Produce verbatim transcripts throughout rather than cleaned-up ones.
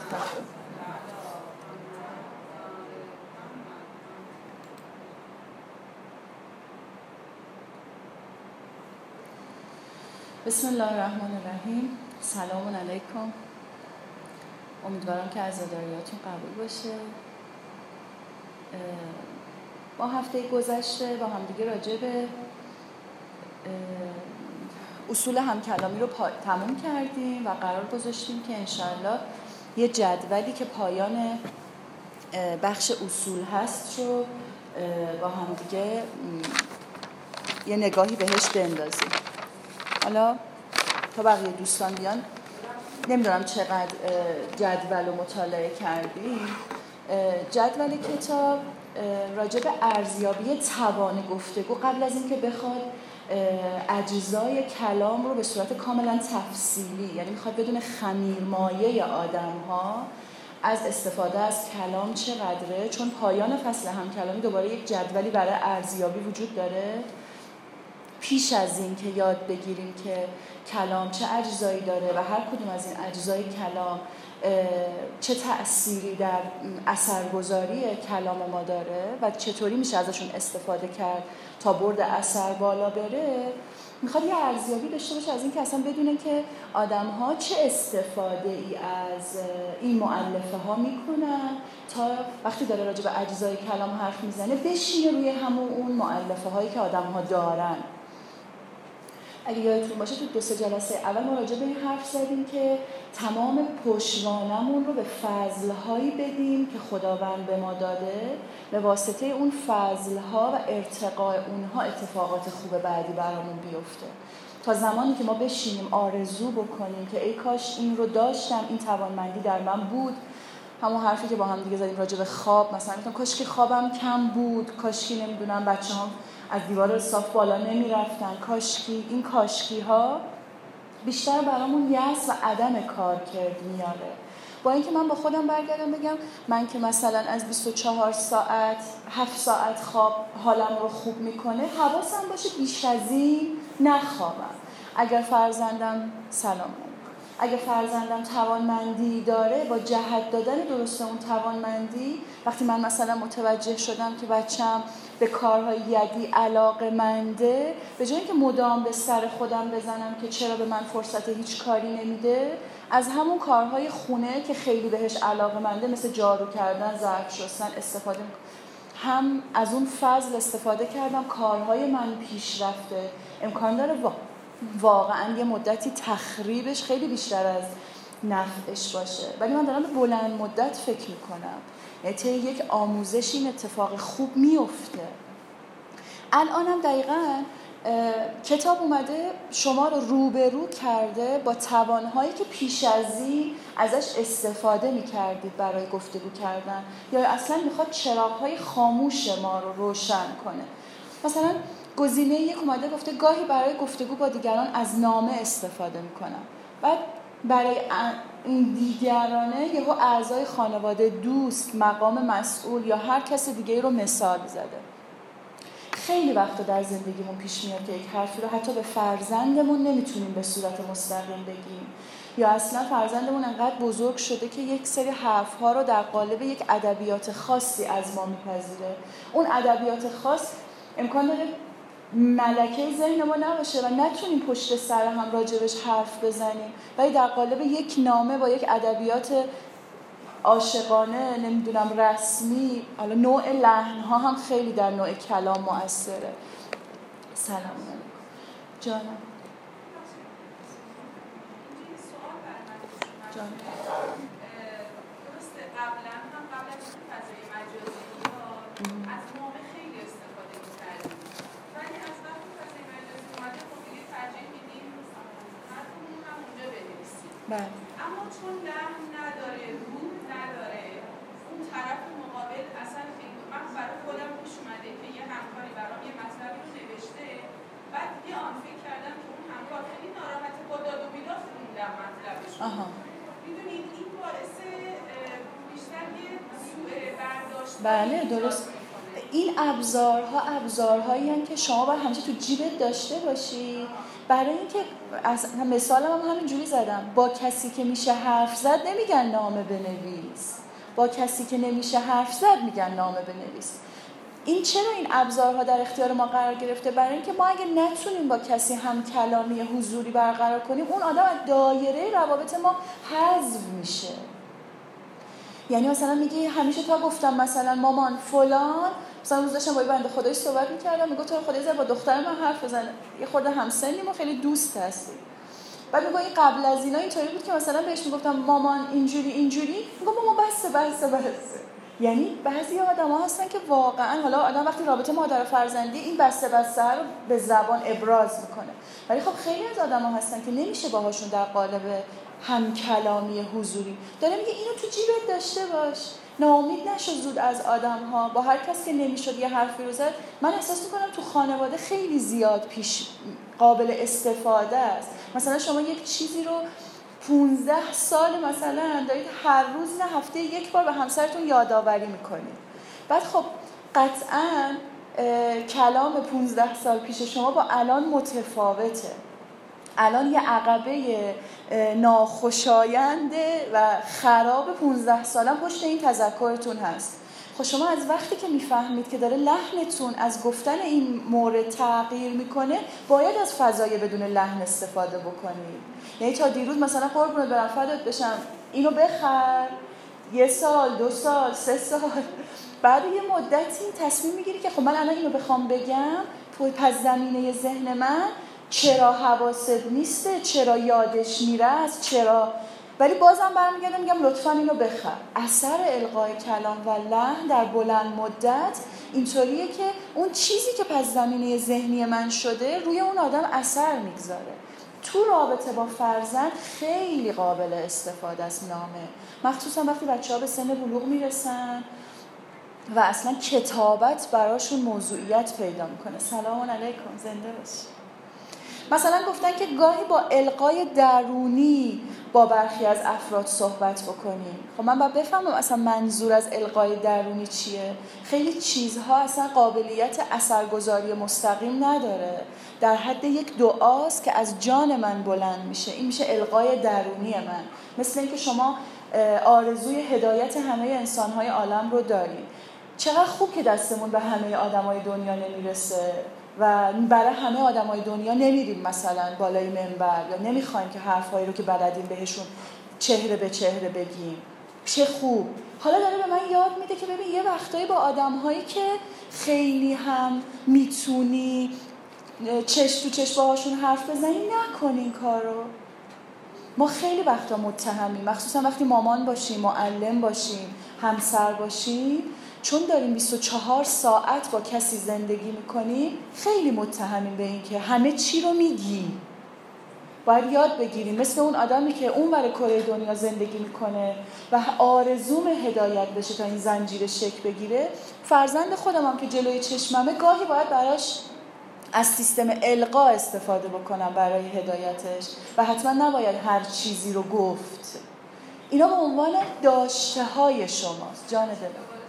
بسم الله الرحمن الرحیم. سلام علیکم. امیدوارم که عزاداریاتون قبول باشه. ما هفته گذشته با همدیگه راجع به اصول همکلامی رو پا... تموم کردیم و قرار گذاشتیم که انشاءالله یه جدولی که پایان بخش اصول هست رو با همدیگه یه نگاهی بهش بندازیم. حالا تا بقیه دوستان بیان، نمیدونم چقدر جدول رو مطالعه کردیم. جدول کتاب راجع به ارزیابی توان گفتگو قبل از اینکه بخواد اجزای کلام رو به صورت کاملا تفصیلی، یعنی میخواد بدون خمیرمایه آدم‌ها از استفاده از کلام چقدره، چون پایان فصل همکلامی دوباره یک جدولی برای ارزیابی وجود داره. پیش از این که یاد بگیریم که کلام چه اجزایی داره و هر کدوم از این اجزای کلام چه تأثیری در اثرگذاری کلام ما داره و چطوری میشه ازشون استفاده کرد تا برد اثر بالا بره، میخواد یه ارزیابی داشته باشه از این که اصلا بدونه که آدم‌ها چه استفاده ای از این مؤلفه ها میکنن تا وقتی داره راجع به اجزای کلام حرف میزنه بشینه روی همون اون مؤلفه هایی که آدم‌ها دارن. اگه یادتون باشه تو دو سه جلسه اول ما راجع به این حرف زدیم که تمام پشتوانمون رو به فضل‌هایی بدیم که خداوند به ما داده، به واسطه اون فضل‌ها و ارتقاء اونها اتفاقات خوب بعدی برامون بیفته. تا زمانی که ما بشینیم آرزو بکنیم که ای کاش این رو داشتم، این توانمندی در من بود. همون حرفی که با هم دیگه زدیم راجع به خواب، مثلا میگم کاش که خوابم کم بود، کاش که نمیدونم بچه‌هام از دیوار صاف بالا نمی رفتن، کاشکی. این کاشکی ها بیشتر برامون یأس و عدم کار کرد میاره. با اینکه من با خودم برگردم بگم من که مثلا از بیست و چهار ساعت هفت ساعت خواب حالم رو خوب میکنه، حواسم باشه بیش از این نخوابم. اگر فرزندم سلام اگه فرزندم توانمندی داره، با جهت دادن درست اون توانمندی، وقتی من مثلا متوجه شدم که بچم به کارهای یدی علاقه‌منده، به جای اینکه مدام به سر خودم بزنم که چرا به من فرصت هیچ کاری نمیده، از همون کارهای خونه که خیلی بهش علاقه‌منده مثل جارو کردن، ظرف شستن استفاده میکنم. هم از اون فضل استفاده کردم، کارهای من پیش رفته. امکان داره وا واقعا یه مدتی تخریبش خیلی بیشتر از نفعش باشه، ولی من دارم به بلند مدت فکر میکنم. یعنی طی یک آموزش این اتفاق خوب میفته. الانم دقیقاً کتاب اومده شما رو روبرو کرده با توانهایی که پیش از این ازش استفاده میکردید برای گفتگو کردن، یا اصلا میخواد چراغ‌های خاموش ما رو روشن کنه. مثلا گزینه یک اومده گفته گاهی برای گفتگو با دیگران از نامه استفاده میکنم، بعد برای این دیگرانه یهو اعضای خانواده، دوست، مقام مسئول یا هر کس دیگه رو مثال زده. خیلی وقتا در زندگیمون پیش میاد که یک حرفی رو حتی به فرزندمون نمیتونیم به صورت مستقیم بگیم، یا اصلا فرزندمون انقدر بزرگ شده که یک سری حرف‌ها رو در قالب یک ادبیات خاصی از ما میپذیره. اون ادبیات خاص امکان داره ملکه ذهن ما نباشه و نتونیم پشت سر هم راجبش حرف بزنیم، ولی در قالب یک نامه با یک ادبیات عاشقانه، نمیدونم رسمی، حالا نوع لحن‌ها هم خیلی در نوع کلام مؤثره. سلام علیکم جانم. جانم درسته قبلا هم قبل از فضای مجازی از نامه خیلی استفاده می‌کردیم، ولی از وقتی فضای مجازی اومده خب دیگه ترجیح میدیم حرفمون هم اونجا بنویسیم. بله. اما چون لحن نداره، روح نداره، اون طرف مقابل اصلا خیلی من برای خودم پیش اومده که یه همکاری برام یه مطلبی رو نوشته، بعد یه آن فکر کردم که اون همکار خیلی ناراحته، با داد و بیداد خوندم مطلبش. میدونید این باعث بیشتر یه سوء برداشت. بله درست. این ابزارها ابزارهایی هستند که شما باید همیشه تو جیبت داشته باشی برای اینکه اصلا مثالم هم همینجوری زدم، با کسی که میشه حرف زد نمیگن نامه بنویس، با کسی که نمیشه حرف زد میگن نامه بنویس. این چرا این ابزارها در اختیار ما قرار گرفته؟ برای اینکه ما اگه نتونیم با کسی هم کلامی حضوری برقرار کنیم، اون آدم از دایره روابط ما حذف میشه. یعنی مثلا میگه همیشه تا گفتم مثلا مامان فلان، مثلا روز داشتم با یه بنده خدایی صحبت میکردم، میگه تو خدای زد با دختر من حرف بزن، یه خورده همسنیم و خیلی دوست هستیم. بعد میگه این قبل از اینا اینطوری بود که مثلا بهش میگفتم مامان اینجوری اینجوری، میگه مامان بس بس بس. یعنی بعضی آدم‌ها هستن که واقعا، حالا آدم وقتی رابطه مادر و فرزندی این بسته بسته رو به زبان ابراز میکنه، ولی خب خیلی از آدم‌ها هستن که نمیشه باهاشون در قالب هم کلامی حضوری. داره میگه اینو تو جیبت داشته باش، ناامید نشو زود از آدم‌ها. با هر کس که نمیشد یه حرفی رو زد، من احساس میکنم تو خانواده خیلی زیاد پیش قابل استفاده است. مثلا شما یک چیزی رو پونزده سال مثلا دارید هر روز نه هفته یک بار به همسرتون یادآوری میکنید. بعد خب قطعاً کلام پونزده سال پیش شما با الان متفاوته. الان یه عقبه ناخوشاینده و خراب پونزده سالم پشت این تذکرتون هست. خب شما از وقتی که میفهمید که داره لحنتون از گفتن این مورد تغییر میکنه، باید از فضای بدون لحن استفاده بکنید. یعنی تا دیروز مثلا قربونت برم فدات بشم اینو بخر، یه سال دو سال سه سال بعد یه مدتی تصمیم میگیری که خب من الان اینو بخوام بگم، تو پس زمینه ذهن من چرا حواست نیسته، چرا یادش میره است، چرا، ولی بازم برمیگردم میگم لطفاً اینو بخر. اثر القای کلام و لحن در بلند مدت اینطوریه که اون چیزی که پس زمینه ذهنی من شده روی اون آدم اثر میگذاره. تو رابطه با فرزند خیلی قابل استفاده است نامه، مخصوصا وقتی بچه‌ها به سن بلوغ میرسن و اصلا کتابت براشون موضوعیت پیدا میکنه. سلام علیکم، زنده باشی. مثلا گفتن که گاهی با القای درونی با برخی از افراد صحبت بکنیم. خب من باید بفهمم اصلا منظور از القای درونی چیه. خیلی چیزها اصلا قابلیت اثرگذاری مستقیم نداره، در حد یک دعاست که از جان من بلند میشه. این میشه القای درونی من. مثل اینکه شما آرزوی هدایت همه انسان‌های عالم رو دارید. چقدر خوب که دستمون به همه آدمای دنیا نمیرسه و برای همه آدمای دنیا نمیریم مثلا بالای منبر، یا نمیخوایم که حرفایی رو که بلدیم بهشون چهره به چهره بگیم. چه خوب. حالا داره به من یاد میده که ببین یه وقتایی با آدمهایی که خیلی هم میتونی چش تو چش باهاشون حرف بزنی، نکن این کارو. ما خیلی وقتا متهمیم، مخصوصا وقتی مامان باشیم، معلم باشیم، همسر باشیم، چون داریم بیست و چهار ساعت با کسی زندگی میکنیم، خیلی متهمیم به این که همه چی رو میگیم. باید یاد بگیریم مثل اون آدمی که اون ور کره دنیا زندگی میکنه و آرزوم هدایت بشه تا این زنجیر شکل بگیره. فرزند خودم هم که جلوی چشممه، گاهی باید براش از سیستم القا استفاده بکنم برای هدایتش و حتما نباید هر چیزی رو گفت. اینا به عنوان داشته های شماست. جان دلم.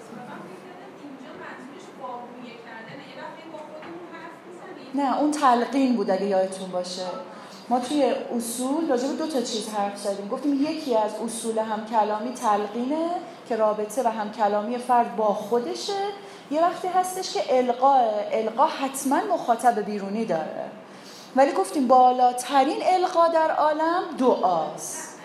نه اون تلقین بود اگه یادتون باشه. ما توی اصول راجع به دو تا چیز حرف زدیم. گفتیم یکی از اصول هم کلامی تلقینه که رابطه و هم کلامی فرد با خودشه. یه وقتی هستش که القا القا حتما مخاطب بیرونی داره، ولی گفتیم بالاترین القا در عالم دعاست.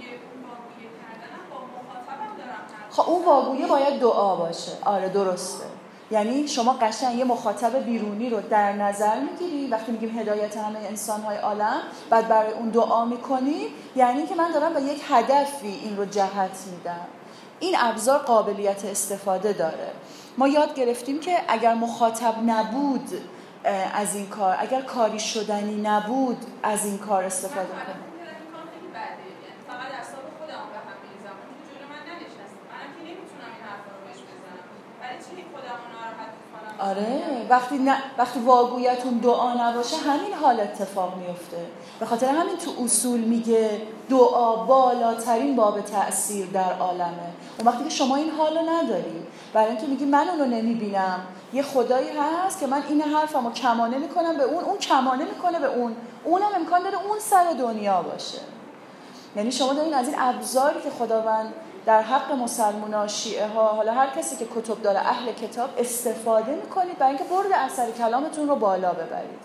خب اون واگویه باید دعا باشه. آره درسته. یعنی شما قشنگ یه مخاطب بیرونی رو در نظر میگیری وقتی میگیم هدایت همه انسان‌های عالم، بعد برای اون دعا میکنی، یعنی که من دارم به یک هدفی این رو جهت میدم. این ابزار قابلیت استفاده داره. ما یاد گرفتیم که اگر مخاطب نبود از این کار، اگر کاری شدنی نبود از این کار استفاده کنیم. فقط اعصاب خودم به هم میریزم، چون جلوی من ننشسته. منم که نمیتونم این حرفا رو بهش بزنم. برای چی خودم رو ناراحت کنم؟ آره وقتی نه وقتی واگویتون دعا نباشه همین حال اتفاق میفته. به خاطر همین تو اصول میگه دعا بالاترین باب تأثیر در عالمه. اون وقتی که شما این حالو نداری، برای اینکه میگی من اونو نمیبینم، یه خدایی هست که من این حرفمو کمانه میکنم به اون، اون کمانه میکنه به اون، اونم امکان داره اون سر دنیا باشه. یعنی شما دارین از این ابزاری که خداوند در حق مسلمان‌ها، شیعه ها، حالا هر کسی که کتب داره، اهل کتاب، استفاده میکنید برای اینکه برد اثر کلامتون رو بالا ببرید.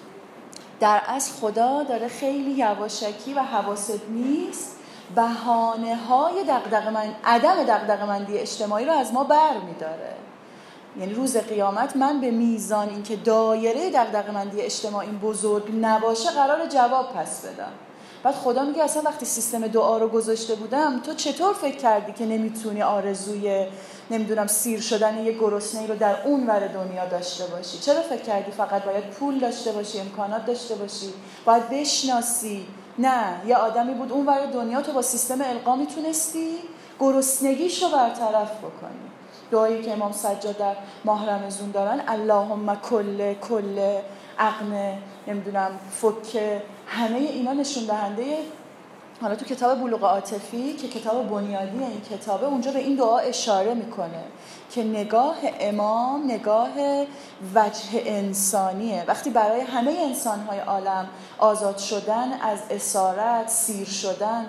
در اصل خدا داره خیلی یواشکی و حواست نیست بهانه های دغدغه‌مند عدم دغدغه‌مندی اجتماعی رو از ما بر میداره. یعنی روز قیامت من به میزان اینکه دایره دغدغه‌مندی اجتماعی بزرگ نباشه قرار جواب پس بدم. بعد خدا میگه اصلا وقتی سیستم دعا رو گذاشته بودم تو چطور فکر کردی که نمیتونی آرزوی نمیدونم سیر شدن یه گرسنه‌ای رو در اون ور دنیا داشته باشی؟ چرا فکر کردی فقط باید پول داشته باشی، امکانات داشته باشی، باید بشناسی؟ نه، یه آدمی بود اون ور دنیا تو با سیستم القا میتونستی گرسنگیشو برطرف بکنی. دعایی که امام سجاد در ماه رمضان دارن، اللهم کل کل عقم نمیدونم فک، همه اینا نشون دهنده، حالا تو کتاب بلوغ عاطفی که کتاب بنیادی این کتابه، اونجا به این دعا اشاره میکنه که نگاه امام نگاه وجه انسانیه. وقتی برای همه انسانهای عالم آزاد شدن از اسارت، سیر شدن،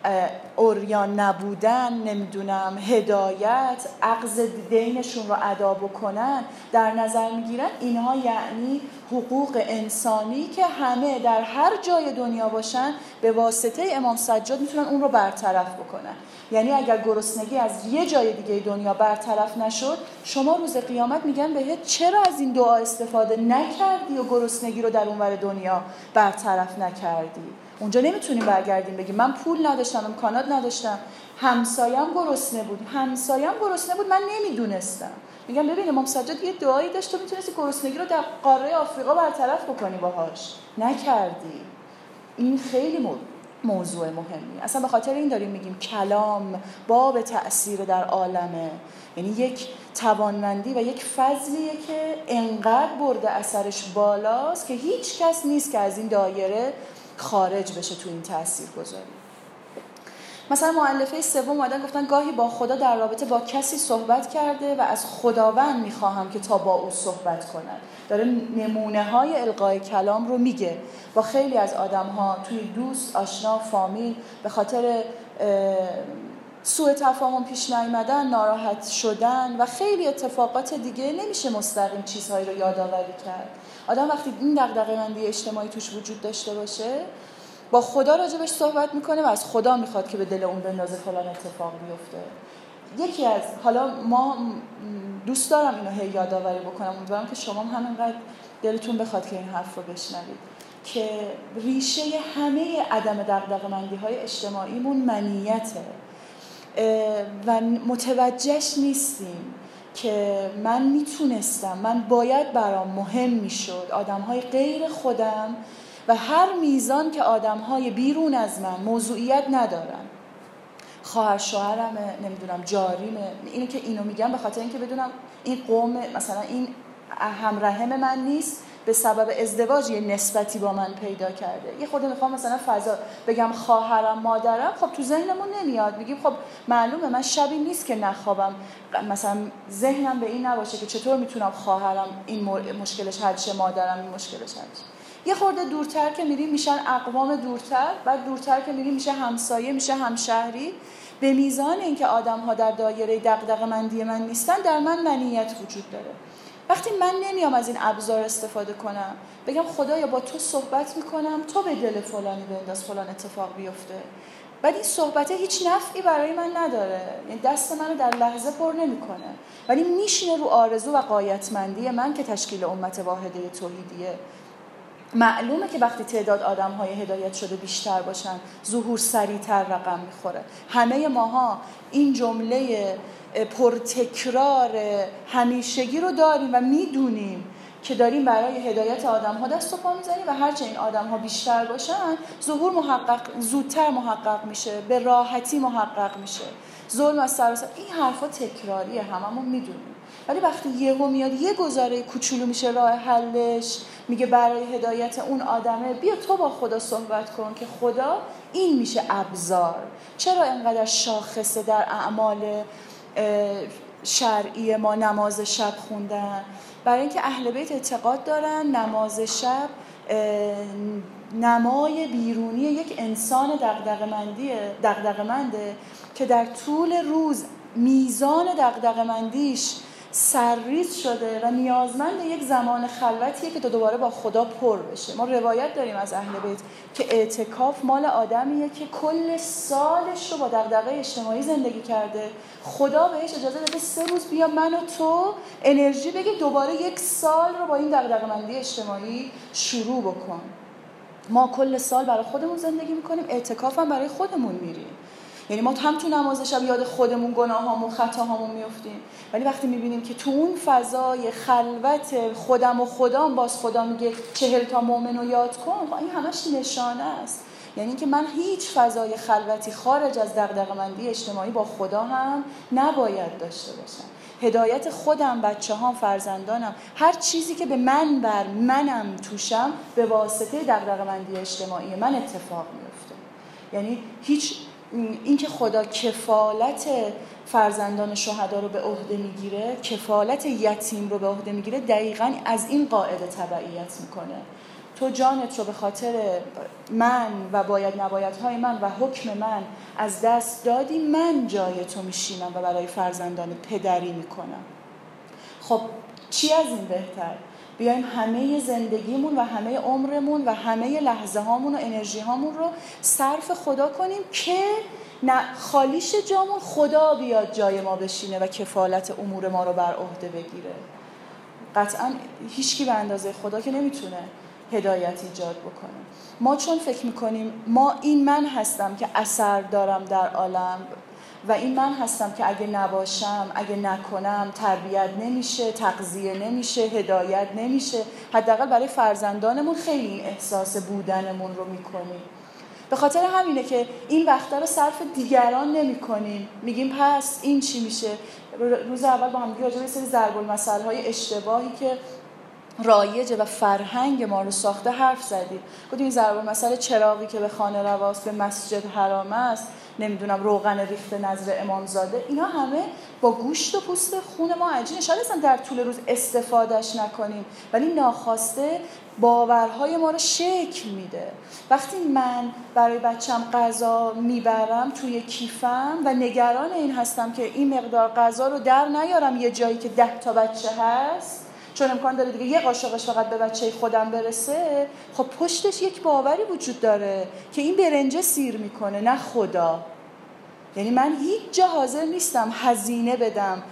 عریان نبودن، نمیدونم هدایت، عقض دینشون رو ادا بکنن در نظر میگیرن، اینها یعنی حقوق انسانی که همه در هر جای دنیا باشن به واسطه امام سجاد میتونن اون رو برطرف بکنن. یعنی اگر گرسنگی از یه جای دیگه دنیا برطرف نشد، شما روز قیامت میگن بهت چرا از این دعا استفاده نکردی و گرسنگی رو در اون ور دنیا برطرف نکردی؟ اونجا نمیتونیم برگردیم بگیم من پول نداشتم، امکانات نداشتم، همسایم گرسنه بود، همسایم گرسنه بود من نمیدونستم. میگم ببین امام سجاد یه دعایی داشت، تو میتونستی گرسنگی رو در قاره آفریقا برطرف بکنی باهاش، نکردی. این خیلی موضوع مهمی. اصلا به خاطر این داریم میگیم کلام باب تأثیر در عالمه. یعنی یک توانمندی و یک فضلیه که انقدر برده اثرش بالاست که هیچ کس نیست که از این دایره خارج بشه تو این تأثیر گذاری. مثلا مؤلفه سوم اومدن گفتن گاهی با خدا در رابطه با کسی صحبت کرده و از خداوند میخواهم که تا با او صحبت کند. داره نمونه های القای کلام رو میگه. با خیلی از آدم ها توی دوست، آشنا، فامیل به خاطر سوء تفاهم پیش نیامدن، ناراحت شدن و خیلی اتفاقات دیگه نمیشه مستقیم چیزهایی رو یادآوری کرد. آدم وقتی این دغدغه‌مندی اجتماعی توش وجود داشته باشه با خدا راجبش صحبت میکنه و از خدا میخواد که به دل اون بندازه فلان اتفاق بیفته. یکی از حالا ما دوست دارم اینو هی یادآوری بکنم، امیدوارم که شما هم همینقدر دلتون بخواد که این حرف رو بشنوید که ریشه همه عدم دغدغه‌مندی‌های اجتماعیمون منیته و متوجهش نیستیم که من میتونستم، من باید برام مهم میشد آدم‌های غیر خودم و هر میزان که آدم‌های بیرون از من موضوعیت ندارن، خواهر شوهرمه، نمیدونم جاریمه، اینو که اینو میگم به خاطر اینکه بدونم این قوم مثلا این همرحم من نیست، به سبب ازدواج یه نسبتی با من پیدا کرده. یه خورده میخوام مثلا فضا بگم خواهرم، مادرم، خب تو ذهنمون نمیاد، میگیم خب معلومه من شبی نیست که نخوابم، مثلا ذهنم به این نباشه که چطور میتونم خواهرم این مشکلش حل شه، مادرم این مشکلش حل شه. یه خورده دورتر که میریم میشن اقوام دورتر، بعد دورتر که میریم میشه همسایه، میشه همشهری. به میزان اینکه آدم‌ها در دایره دغدغه‌مندی من نیستن، در من منیت وجود داره. وقتی من نمیام از این ابزار استفاده کنم، بگم خدایا با تو صحبت میکنم، تو به دل فلانی بنداز فلان اتفاق بیفته، بعد این صحبته هیچ نفعی برای من نداره، یعنی دست منو در لحظه پر نمیکنه، ولی میشینه رو آرزو و غایتمندی من که تشکیل امت واحده توحیدیه. معلومه که وقتی تعداد آدم‌های هدایت شده بیشتر باشن، ظهور سریع‌تر رقم میخوره. همه ماها این جمله پرتکرار همیشگی رو داریم و میدونیم که داریم برای هدایت آدم‌ها دست و پا می‌زنیم و هرچه این آدم‌ها بیشتر باشن ظهور محقق زودتر محقق میشه، به راحتی محقق میشه. ظلم از سراسر. این حرفا تکراریه، هممون میدونیم. ولی وقتی یهو میاد یه گزاره کوچولو میشه راه حلش، میگه برای هدایت اون آدمه بیا تو با خدا صحبت کن، که خدا این میشه ابزار. چرا اینقدر شاخصه در اعمال شرعی ما نماز شب خوندن؟ برای اینکه اهل بیت اعتقاد دارن نماز شب نمای بیرونی یک انسان دغدغه‌مندیه دغدغه‌منده که در طول روز میزان دغدغه‌مندیش سرریز شده و نیازمند یک زمان خلوتیه که دوباره با خدا پر بشه. ما روایت داریم از اهل بیت که اعتکاف مال آدمیه که کل سالش رو با دغدغه اجتماعی زندگی کرده، خدا بهش اجازه داده سه روز بیا من و تو انرژی بگی دوباره یک سال رو با این دغدغه‌مندی اجتماعی شروع بکن. ما کل سال برای خودمون زندگی میکنیم، اعتکاف هم برای خودمون میریم. یعنی ما هم تو نماز شب یاد خودمون گناهامون خطاهامون میافتیم، ولی وقتی میبینیم که تو اون فضای خلوت خودم و خدام باز خدا میگه چهل تا مؤمن رو یاد کن، این همش نشانه است. یعنی اینکه من هیچ فضای خلوتی خارج از دغدغه‌مندی اجتماعی با خدا هم نباید داشته باشم. هدایت خودم، بچه‌هام، فرزندانم، هر چیزی که به من بر منم توشم به واسطه دغدغه‌مندی اجتماعی من اتفاق میفته. یعنی هیچ اینکه خدا کفالت فرزندان شهدا رو به عهده میگیره، کفالت یتیم رو به عهده میگیره، دقیقاً از این قاعده تبعیت میکنه. تو جانت رو به خاطر من و باید نبایدهای من و حکم من از دست دادی، من جای تو میشینم و برای فرزندان پدری میکنم. خب چی از این بهتر؟ بیایم همه زندگیمون و همه عمرمون و همه لحظه هامون و انرژی هامون رو صرف خدا کنیم که نه خالیش جامون خدا بیاد جای ما بشینه و کفالت امور ما رو بر عهده بگیره. قطعا هیچکی به اندازه خدا که نمیتونه هدایت ایجاد بکنه. ما چون فکر میکنیم ما این من هستم که اثر دارم در عالم و این من هستم که اگه نباشم، اگه نکنم تربیت نمیشه، تغذیه نمیشه، هدایت نمیشه، حداقل برای فرزندانمون خیلی این احساس بودنمون رو میکنیم. به خاطر همینه که این وقتا رو صرف دیگران نمی‌کنیم، میگیم پس این چی میشه. روز اول با هم دیگه راجع به سری ضرب المثل‌های اشتباهی که رایجه و فرهنگ ما رو ساخته حرف زدیم. گفتیم این ضرب المثل چراغی که به خانه رواست به مسجد حرام است، نمیدونم روغن ریخته نظر امامزاده، اینا همه با گوشت و پوست خون ما عجینه. شاید اصلا در طول روز استفادهش نکنیم، ولی ناخواسته باورهای ما رو شکل میده. وقتی من برای بچم غذا میبرم توی کیفم و نگران این هستم که این مقدار غذا رو در نیارم یه جایی که ده تا بچه هست، چون امکان داره دیگه یه قاشقش فقط به بچه خودم برسه، خب پشتش یک باوری وجود داره که این برنجه سیر میکنه، نه خدا. یعنی من هیچ جا حاضر نیستم هزینه بدم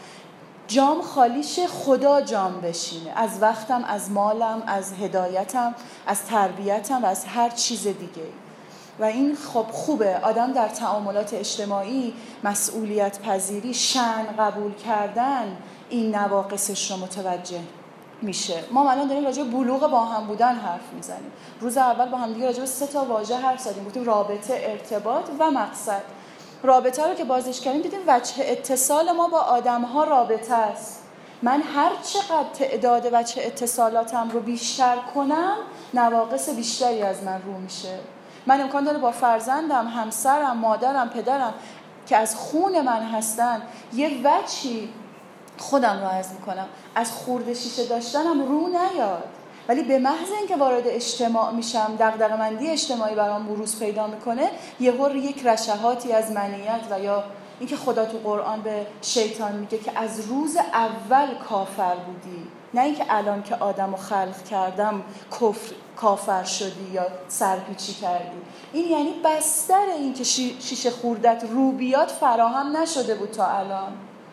جام خالیش خدا جام بشینه، از وقتم، از مالم، از هدایتم، از تربیتم و از هر چیز دیگه. و این خب خوبه آدم در تعاملات اجتماعی مسئولیت پذیری، شأن قبول کردن این نواقصش رو متوجه میشه. ما الان داریم راجع به بلوغ با هم بودن حرف میزنیم. روز اول با هم دیگه راجع به سه تا واژه حرف زدیم، گفتیم رابطه، ارتباط و مقصد. رابطه رو که بازش کردیم دیدیم وجه اتصال ما با آدم‌ها رابطه است. من هر چقدر تعداد وجه اتصالاتم رو بیشتر کنم، نواقص بیشتری از من رو میشه. من امکان داره با فرزندم، همسرم، مادرم، پدرم که از خون من هستن یه وجهی خودم رو عرض میکنم از خورده شیشه داشتنم رو نیاد، ولی به محض اینکه وارد اجتماع میشم دغدغه‌مندی اجتماعی برام بروز پیدا میکنه، یهو یک رشحاتی از منیت و یا اینکه خدا تو قرآن به شیطان میگه که از روز اول کافر بودی، نه اینکه الان که آدمو خلق کردم کفر کافر شدی یا سرپیچی کردی. این یعنی بستر این که شیشه خوردت رو بیاد فراهم نشده بود تا الان.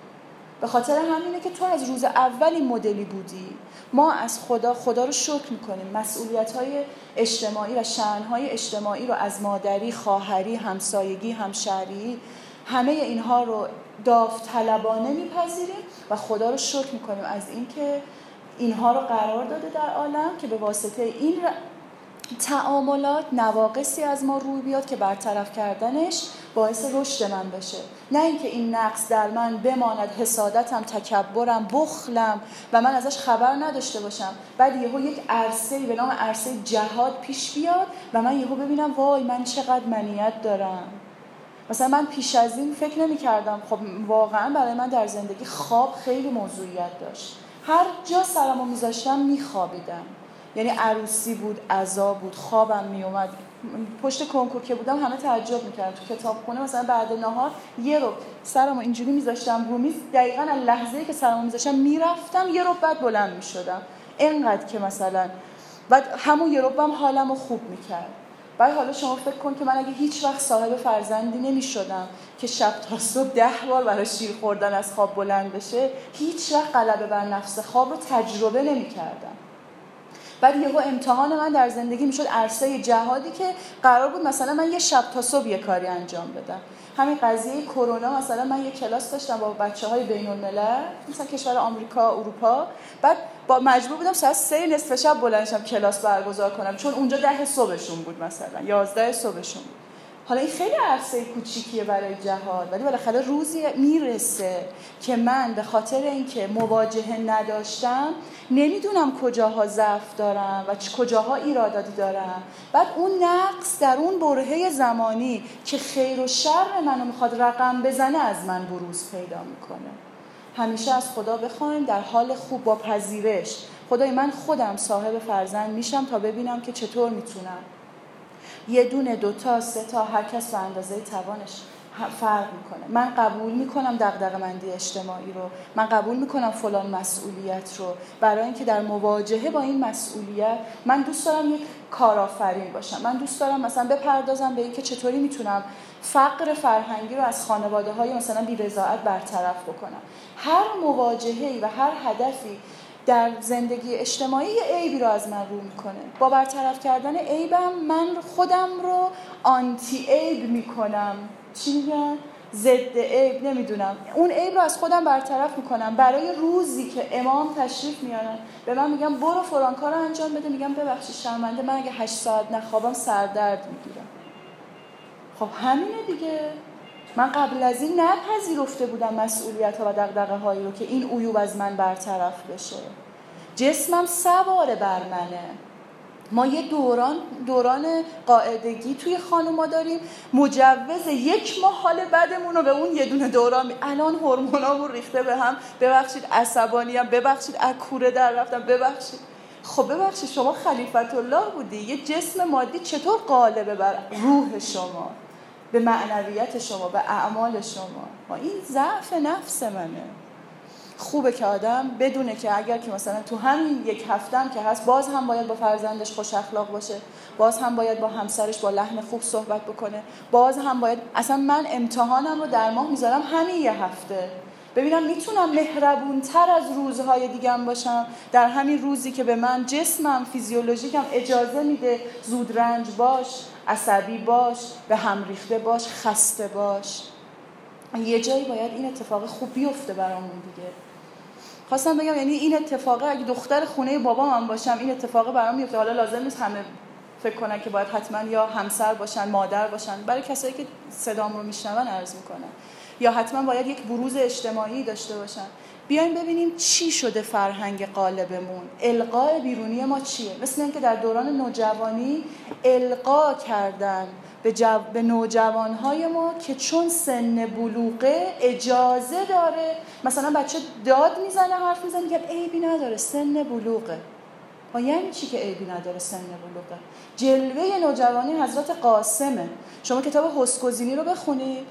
به خاطر همینه که تو از روز اول این مدلی بودی. ما از خدا خدا رو شکر میکنیم، مسئولیت‌های اجتماعی و شأن‌های اجتماعی رو از مادری، خواهری، همسایگی، همشهری، همه اینها رو داوطلبانه میپذیریم و خدا رو شکر میکنیم از این که اینها رو قرار داده در عالم که به واسطه این تعاملات نواقصی از ما روی بیاد که برطرف کردنش باعث رشد من بشه، نه اینکه این نقص در من بماند، حسادتم، تکبرم، بخلم و من ازش خبر نداشته باشم. بعد یهو یک عرصه‌ای به نام عرصه جهاد پیش بیاد و من یهو ببینم وای من چقدر منیت دارم. مثلا من پیش از این فکر نمی کردم، خب واقعا برای من در زندگی خواب خیلی موضوعیت داشت. هر جا سرمو میذاشتم میخوابیدم، یعنی عروسی بود، عزا بود، خوابم میومد. پشت کنکور که بودم همه تعجب میکردن. تو کتابخونه مثلا بعد نهار یه رو سرمو اینجوری میذاشتم رو میز، دقیقاً از لحظه‌ای که سرمو میذاشتم میرفتم یه رو بعد بلند میشدم، اینقدر که مثلا بعد همون یه رو هم حالمو خوب میکرد. بعد حالا شما فکر کن که من اگه هیچ وقت صاحب فرزندی نمی‌شدم که شب تا صبح ده بار برای شیر خوردن از خواب بلند بشه، هیچ وقت غلبه بر نفس خواب رو تجربه نمی‌کردم. بعد یهو امتحان من در زندگی میشد عرصه جهادی که قرار بود مثلا من یه شب تا صبح یه کاری انجام بدم. همین قضیه کرونا، مثلا من یه کلاس داشتم با بچه‌های بین‌الملل مثلا کشور آمریکا، اروپا، بعد با مجبور بودم ساعت سه نصف شب بلند شم کلاس برگزار کنم چون اونجا ده صبحشون بود، مثلا یازده صبحشون بود. حالا این خیلی عرصه کوچیکیه برای جهاد، ولی بالاخره روزی میرسه که من به خاطر اینکه مواجهه نداشتم نمیدونم کجاها ضعف دارم و کجاها ایراداتی دارم. بعد اون نقص در اون برهه زمانی که خیر و شر منو میخواد رقم بزنه از من بروز پیدا میکنه. همیشه از خدا بخوایم در حال خوب با پذیرش، خدای من خودم صاحب فرزند میشم تا ببینم که چطور میتونم یه دونه، دوتا، سه تا، هر کس به اندازه توانش فرق میکنه. من قبول میکنم دغدغه‌مندی اجتماعی رو، من قبول میکنم فلان مسئولیت رو، برای اینکه در مواجهه با این مسئولیت من دوست دارم یک کارآفرین باشم. من دوست دارم مثلا بپردازم به اینکه چطوری میتونم فقر فرهنگی رو از خانواده‌های مثلا بی‌رضایت برطرف بکنم. هر مواجهه‌ای و هر هدفی در زندگی اجتماعی یه عیبی رو از من رو میکنه. با برطرف کردن عیبم من خودم رو آنتی عیب میکنم. چی میگن؟ ضد عیب، نمیدونم. اون عیب رو از خودم برطرف میکنم. برای روزی که امام تشریف میارن به من میگم برو فلان کارو انجام بده، میگم ببخشید شرمنده، من اگه هشت ساعت نخوابم سردرد میگیرم. خب همینه دیگه. من قبل از این نپذیرفته بودم مسئولیت‌ها و دغدغه‌هایی رو که این عیوب از من برطرف بشه. جسمم سواره بر منه. ما یه دوران دوران قاعدگی توی خانوما داریم، مجوز یک ماه حال بدمون رو به اون یه دونه دوران. الان هورمونامون ریخته به هم، ببخشید عصبانیم، ببخشید از کوره در رفتم، ببخشید. خب ببخشید شما خلیفت الله بودی، یه جسم مادی چطور غالبه بر روح شما، به معنویت شما، به اعمال شما؟ این ضعف نفس منه. خوبه که آدم بدونه که اگر که مثلا تو همین یک هفتم که هست باز هم باید با فرزندش خوش اخلاق باشه، باز هم باید با همسرش با لحن خوب صحبت بکنه، باز هم باید، اصلا من امتحانم رو در ماه میذارم همین یه هفته، ببینم میتونم مهربونتر از روزهای دیگم باشم در همین روزی که به من جسمم، فیزیولوژیکم اجازه میده زود رنج باش، عصبی باش، به هم ریخته باش، خسته باش. یه جایی باید این اتفاق خوب بیفته برامون دیگه. خواستم بگم یعنی این اتفاقه اگه دختر خونه بابام باشم این اتفاقه برام میفته. حالا لازم نیست همه فکر کنن که باید حتما یا همسر باشن، مادر باشن، برای کسایی که صدام رو میشنون عرض میکنم، یا حتما باید یک بروز اجتماعی داشته باشن. بیایم ببینیم چی شده فرهنگ قالبمون، القاء بیرونی ما چیه. مثل اینکه در دوران نوجوانی القا کردن به, جو... به نوجوانهای ما که چون سن بلوغه اجازه داره، مثلا بچه داد میزنه، حرف میزنه، میگه عیبی نداره سن بلوغه. ها یعنی چی که عیبی نداره سن بلوغه؟ جلوه نوجوانی حضرت قاسمه. شما کتاب حسن‌گزینی رو بخونید،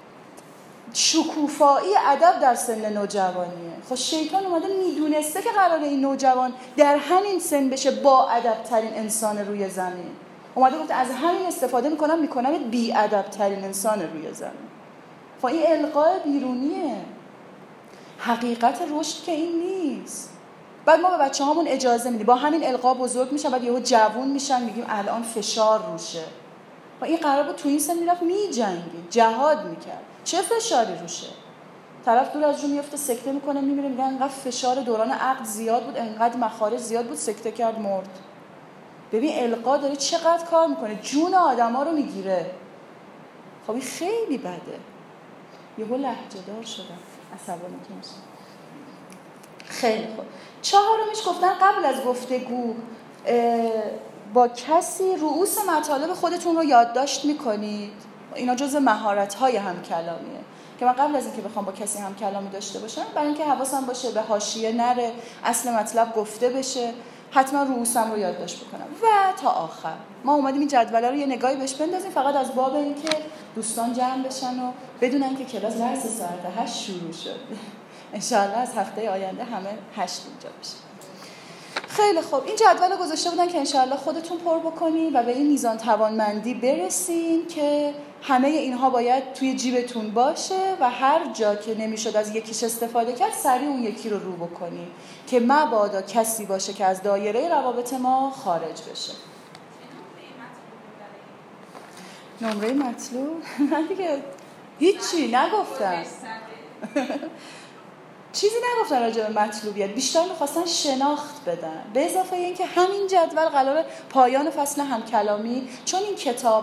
شکوفایی ادب در سن نوجوانیه. خب شیطان اومده میدونسته که قراره این نوجوان در همین سن بشه با ادب ترین انسان روی زمین، اومده گفت از همین استفاده میکنم میکنم بی ادب ترین انسان روی زمین. خب این القاء بیرونیه. حقیقت رشد که این نیست. بعد ما به بچه هامون اجازه میدیم با همین القا بزرگ میشن، بعد یهو جوون میشن میگیم الان فشار روشه. و این قرار بود تو این سن میرفت میجنگید، جهاد میکرد، چه فشاری روشه؟ طرف دور از جون میفته سکته میکنه میمیره، میگن انقدر فشار دوران عقد زیاد بود، انقدر مخارج زیاد بود، سکته کرد مرد. ببین القا داره چقدر کار میکنه، جون آدما رو میگیره. خب این خیلی بده. یهو لهجه دار شدم، عصبانی که میشه. خیلی خوب. چهارمیش گفتن قبل از گفتگو با کسی رؤوس مطالب خودتون رو یادداشت میکنید. اینا جزء مهارت‌های همکلامیه که من قبل از اینکه بخوام با کسی همکلامی داشته باشم، برای اینکه حواسم باشه به حاشیه نره، اصل مطلب گفته بشه، حتما رؤوسم رو یادداشت بکنم. و تا آخر ما اومدیم این جدوله رو یه نگاهی بهش بندازیم، فقط از باب اینکه دوستان جمع بشن و بدونن که کلاس درس ساعت هشت شروع شد. انشاءالله از هفته آینده همه هشت اینجا بشه. خیلی خوب. این جدول رو گذاشته بودن که انشاءالله خودتون پر بکنین و به این میزان توانمندی برسین که همه اینها باید توی جیبتون باشه و هر جا که نمیشد از یکیش استفاده کرد سریع اون یکی رو رو بکنین که مبادا کسی باشه که از دایره روابط ما خارج بشه. نمره مطلوب؟ من دیگه هیچی نگفتم. چیزی نگفتن راجع به مطلوبیت، بیشتر می‌خواستن شناخت بدن. به اضافه اینکه همین جدول قراره پایان فصل همکلامی، چون این کتاب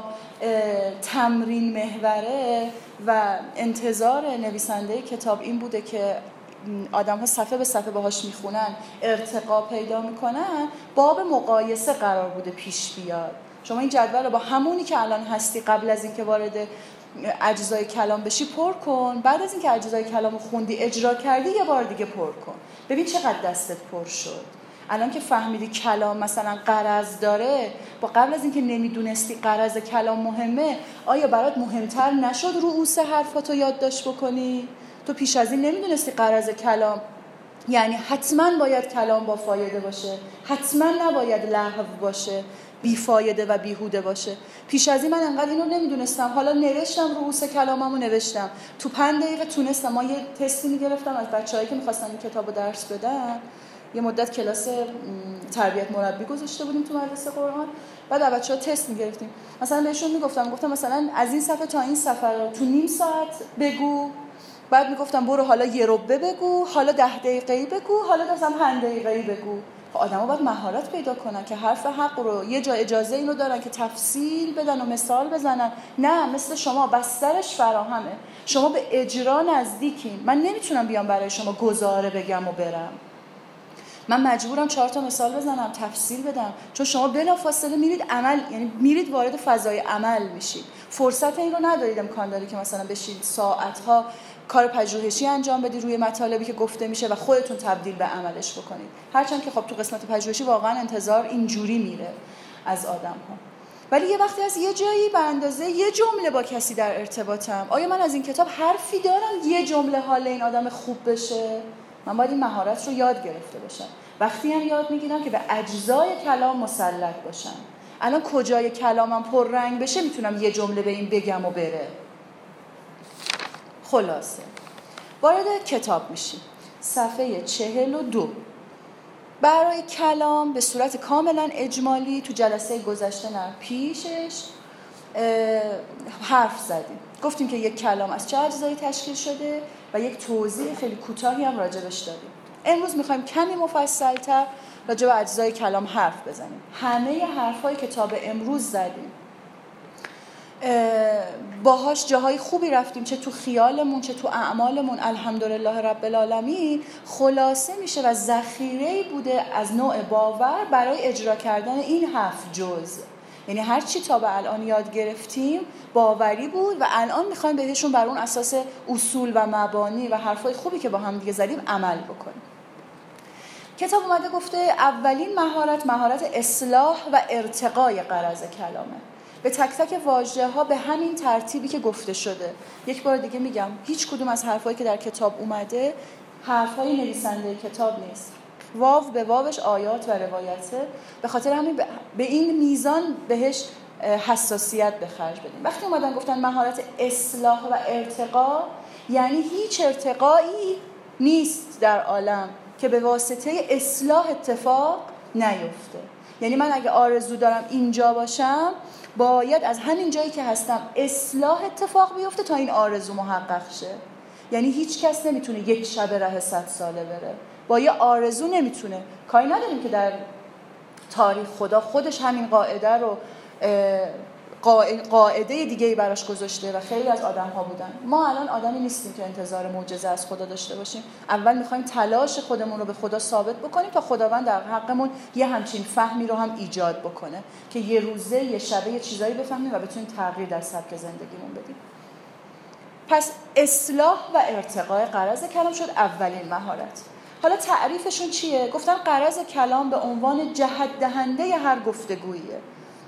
تمرین محوره و انتظار نویسنده کتاب این بوده که آدم‌ها صفحه به صفحه باهاش میخونن، ارتقا پیدا میکنن، باب مقایسه قرار بوده پیش بیاد. شما این جدول رو با همونی که الان هستی قبل از اینکه وارد اجزای کلام بشی پر کن، بعد از اینکه اجزای کلامو خوندی اجرا کردی یه بار دیگه پر کن، ببین چقدر دستت پر شد. الان که فهمیدی کلام مثلا غرض داره، با قبل از اینکه نمیدونستی غرض کلام مهمه، آیا برات مهمتر نشد رؤوس حرفاتو یادداشت بکنی؟ تو پیش از این نمیدونستی غرض کلام یعنی حتما باید کلام با فایده باشه، حتما نباید لهو باشه، بیفایده و بیهوده باشه. پیش از این من انقدر اینو نمیدونستم، حالا نوشتم رؤوس کلاممو نوشتم، تو پنج دقیقه تونستم. ما یه تستی میگرفتم از بچه‌هایی که می‌خواستن این کتابو درس بدن، یه مدت کلاس تربیت مربی گذاشته بودیم تو مدرسه قرآن، بعد از بچه‌ها تست میگرفتیم. مثلا بهشون میگفتم گفتم مثلا از این صفحه تا این صفحه رو تو نیم ساعت بگو، بعد میگفتم برو حالا یه ربع بگو، حالا ده دقیقه‌ای بگو، حالا مثلا پنج دقیقه‌ای بگو. آدم‌ها باید مهارت پیدا کنن که حرف حق رو یه جا اجازه اینو دارن که تفصیل بدن و مثال بزنن. نه مثل شما بسترش فراهمه، شما به اجرا نزدیکین. من نمیتونم بیام برای شما گزاره بگم و برم، من مجبورم چهار تا مثال بزنم، تفصیل بدم، چون شما بلافاصله میرید عمل، یعنی میرید وارد فضای عمل میشید. فرصت این رو ندارید، امکان داره که مثلا بشید ساعت‌ها کار پژوهشی انجام بدید روی مطالبی که گفته میشه و خودتون تبدیل به عملش بکنید. هرچند که خب تو قسمت پژوهشی واقعا انتظار اینجوری میره از آدم‌ها، ولی یه وقتی از یه جایی به اندازه یه جمله با کسی در ارتباطم، آیا من از این کتاب حرفی دارم یه جمله حال این آدم خوب بشه؟ من باید این مهارت رو یاد گرفته باشم. وقتی هم یاد میگیرم که به اجزای کلام مسلط باشم. الان کجای کلامم پر رنگ بشه میتونم یه جمله به این بگم و بره. خلاصه وارد کتاب میشیم. صفحه چهل و دو. برای کلام به صورت کاملا اجمالی تو جلسه گذشته نه پیشش حرف زدیم. گفتیم که یک کلام از چه اجزایی تشکیل شده و یک توضیح خیلی کوتاهی هم راجبش دادیم. امروز میخوایم کمی مفصل‌تر راجب اجزای کلام حرف بزنیم. همه حرفای کتاب امروز زدیم، باهاش جاهای خوبی رفتیم، چه تو خیالمون چه تو اعمالمون. الحمدلله رب العالمین خلاصه میشه و ذخیره‌ای بوده از نوع باور برای اجرا کردن این هفت جزء. یعنی هر چی تا به الان یاد گرفتیم باوری بود و الان میخوایم بهشون بر اون اساس اصول و مبانی و حرفای خوبی که با هم دیگه زدیم عمل بکنیم. کتاب اومده گفته اولین مهارت مهارت اصلاح و ارتقای غرض کلامه. به تک تک واژه ها به همین ترتیبی که گفته شده. یک بار دیگه میگم هیچ کدوم از حرفایی که در کتاب اومده حرفای نویسنده کتاب نیست، واو به واوش آیات و روایته. به خاطر همین به این میزان بهش حساسیت به خرج بدیم. وقتی اومدن گفتن مهارت اصلاح و ارتقا، یعنی هیچ ارتقایی نیست در عالم که به واسطه اصلاح اتفاق نیفته. یعنی من اگه آرزو دارم اینجا باشم، باید از همین جایی که هستم اصلاح اتفاق بیفته تا این آرزو محقق شه. یعنی هیچ کس نمیتونه یک شب ره صد ساله بره، با یه آرزو نمیتونه. کاری نداریم که در تاریخ خدا خودش همین قاعده رو قاعده دیگه‌ای براش گذاشته و خیلی از آدم‌ها بودن. ما الان آدمی نیستیم که انتظار معجزه از خدا داشته باشیم. اول می‌خوایم تلاش خودمون رو به خدا ثابت بکنیم تا خداوند در حقمون یه همچین فهمی رو هم ایجاد بکنه که یه روزه یه شبه یه چیزایی بفهمیم و بتونیم تغییر در سبک زندگیمون بدیم. پس اصلاح و ارتقاء غرض کلام شد اولین مهارت. حالا تعریفشون چیه؟ گفتن غرض کلام به عنوان جهت دهنده هر گفتگوییه.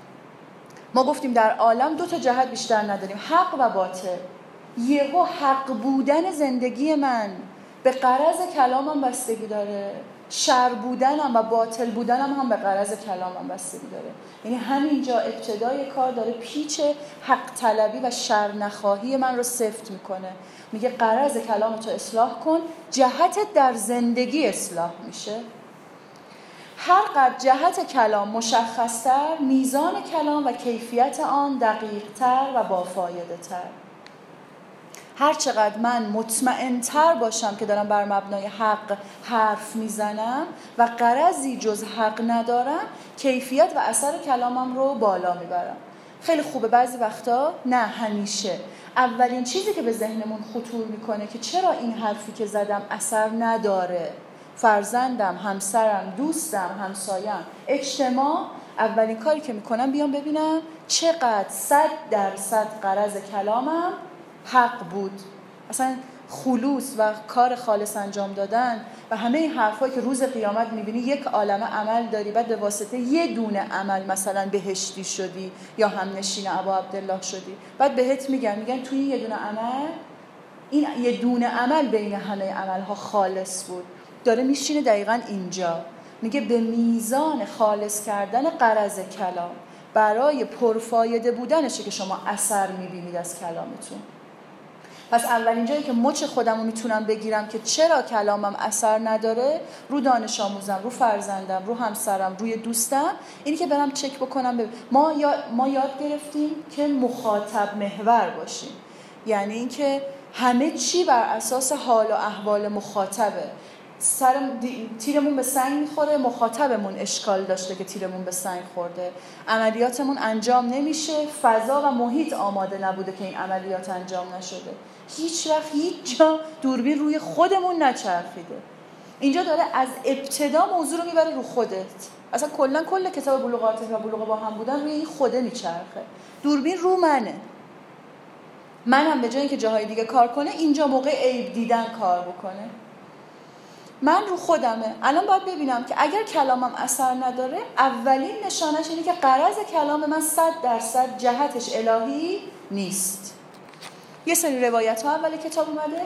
ما گفتیم در عالم دو تا جهت بیشتر نداریم، حق و باطل. یهو حق بودن زندگی من به غرض کلامم بستگی داره، شر بودنم و باطل بودنم هم به غرض کلامم بستگی داره. یعنی همینجا ابتدای کار داره پیچ حق طلبی و شر نخواهی من رو سفت میکنه. میگه غرض کلامتو اصلاح کن، جهتت در زندگی اصلاح میشه. هر قدر جهت کلام مشخص‌تر، میزان کلام و کیفیت آن دقیق‌تر و بافایده‌تر. هر چقدر من مطمئن‌تر باشم که دارم بر مبنای حق حرف میزنم و غرضی جز حق ندارم، کیفیت و اثر کلامم رو بالا میبرم. خیلی خوبه بعضی وقتا، نه همیشه، اولین چیزی که به ذهنمون خطور میکنه که چرا این حرفی که زدم اثر نداره، فرزندم، همسرم، دوستم، همسایم، اجتماع، اولین کاری که میکنم بیام ببینم چقدر صد درصد غرض کلامم حق بود. اصلا خلوص و کار خالص انجام دادن و همه این حرفایی که روز قیامت میبینی یک عالمه عمل داری، بعد به واسطه یه دونه عمل مثلا بهشتی شدی یا همنشین ابا عبدالله شدی، بعد بهت میگن میگن توی یه دونه عمل، این یه دونه عمل بین همه عملها خالص بود. داره میشینه دقیقاً اینجا، میگه به میزان خالص کردن غرض کلام برای پرفایده بودنشه که شما اثر میبینید از کلامتون. پس اولین جایی که مچ خودم رو میتونم بگیرم که چرا کلامم اثر نداره، رو دانش آموزم، رو فرزندم، رو همسرم، روی دوستم، اینی که برم چک بکنم. بب... ما, یا... ما یاد گرفتیم که مخاطب محور باشیم، یعنی این که همه چی بر اساس حال و احوال مخاطبه. سر تیرمون به سنگ میخوره، مخاطبمون اشکال داشته که تیرمون به سنگ خورده، عملیاتمون انجام نمیشه، فضا و محیط آماده نبوده که این عملیات انجام نشده. هیچ وقت هیچ جا دوربین روی خودمون نچرخیده. اینجا داره از ابتدا موضوع رو میبره رو خودت. اصلا کلا کل کتاب بلوغ عاطفه و بلوغ با هم بودن روی این خوده میچرخه. دوربین رو منه. منم به جای اینکه جاهای دیگه کار کنه، اینجا موقع عیب دیدن کار بکنه. من رو خودمه. الان باید ببینم که اگر کلامم اثر نداره، اولین نشانش اینه که غرض کلام من صد درصد جهتش الهی نیست. یه سری روایت ها اول کتاب اومده،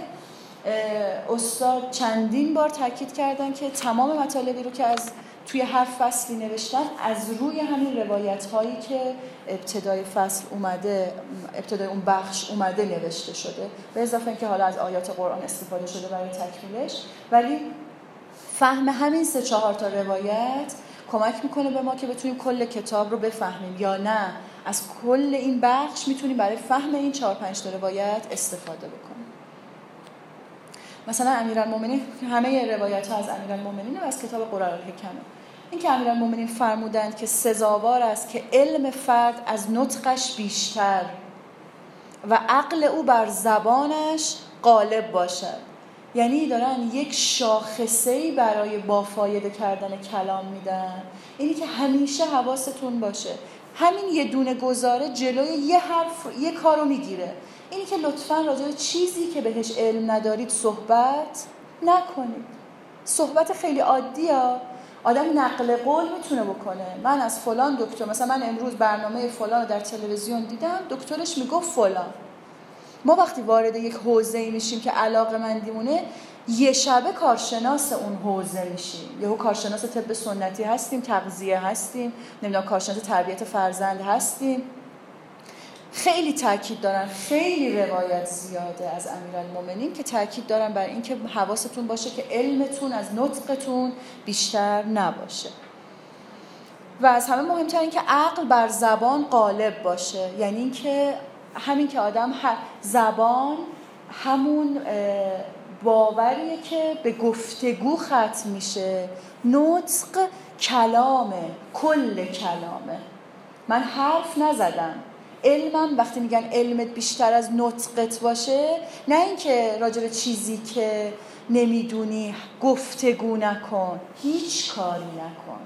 استاد چندین بار تاکید کردن که تمام مطالبی رو که از توی هر فصلی نوشتن از روی همین روایت هایی که ابتدای فصل اومده، ابتدای اون بخش اومده نوشته شده، به اضافه اینکه حالا از آیات قرآن استفاده شده برای تکمیلش. ولی فهم همین سه چهار تا روایت کمک میکنه به ما که بتونیم کل کتاب رو بفهمیم، یا نه از کل این بخش میتونیم برای فهم این چهار پنج تا روایت استفاده بکنیم. مثلا امیرالمومنین، همه روایت ها از امیرالمومنین و از کتاب قرارالحکمه، این که امیرالمومنین فرمودند که سزاوار است که علم فرد از نطقش بیشتر و عقل او بر زبانش غالب باشد. یعنی دارن یک شاخصه‌ای برای بافایده کردن کلام میدن، اینی که همیشه حواستون باشه همین یه دونه گزاره جلوی یه حرف یه کارو میگیره. اینی که لطفاً راجع به چیزی که بهش علم ندارید صحبت نکنید. صحبت خیلی عادیه، آدم نقل قول میتونه بکنه. من از فلان دکتر، مثلا من امروز برنامه فلان رو در تلویزیون دیدم، دکترش میگفت فلان. ما وقتی وارد یک حوزه‌ای میشیم که علاقه‌مندیمونه، یه شبه کارشناس اون حوزه میشیم. یهو کارشناس طب سنتی هستیم، تغذیه هستیم، نمیدونم کارشناس تربیت فرزند هستیم. خیلی تاکید دارن، خیلی روایت زیاده از امیرالمومنین که تاکید دارن بر این که حواستون باشه که علمتون از نطقتون بیشتر نباشه. و از همه مهمتر این که عقل بر زبان غالب باشه، یعنی این که همین که آدم زبان همون باوریه که به گفتگو ختم میشه. نطق کلامه، کل کلامه. من حرف نزدم علمم وقتی میگن علمت بیشتر از نطقت باشه، نه اینکه راجع به چیزی که نمیدونی گفتگو نکن، هیچ کاری نکن.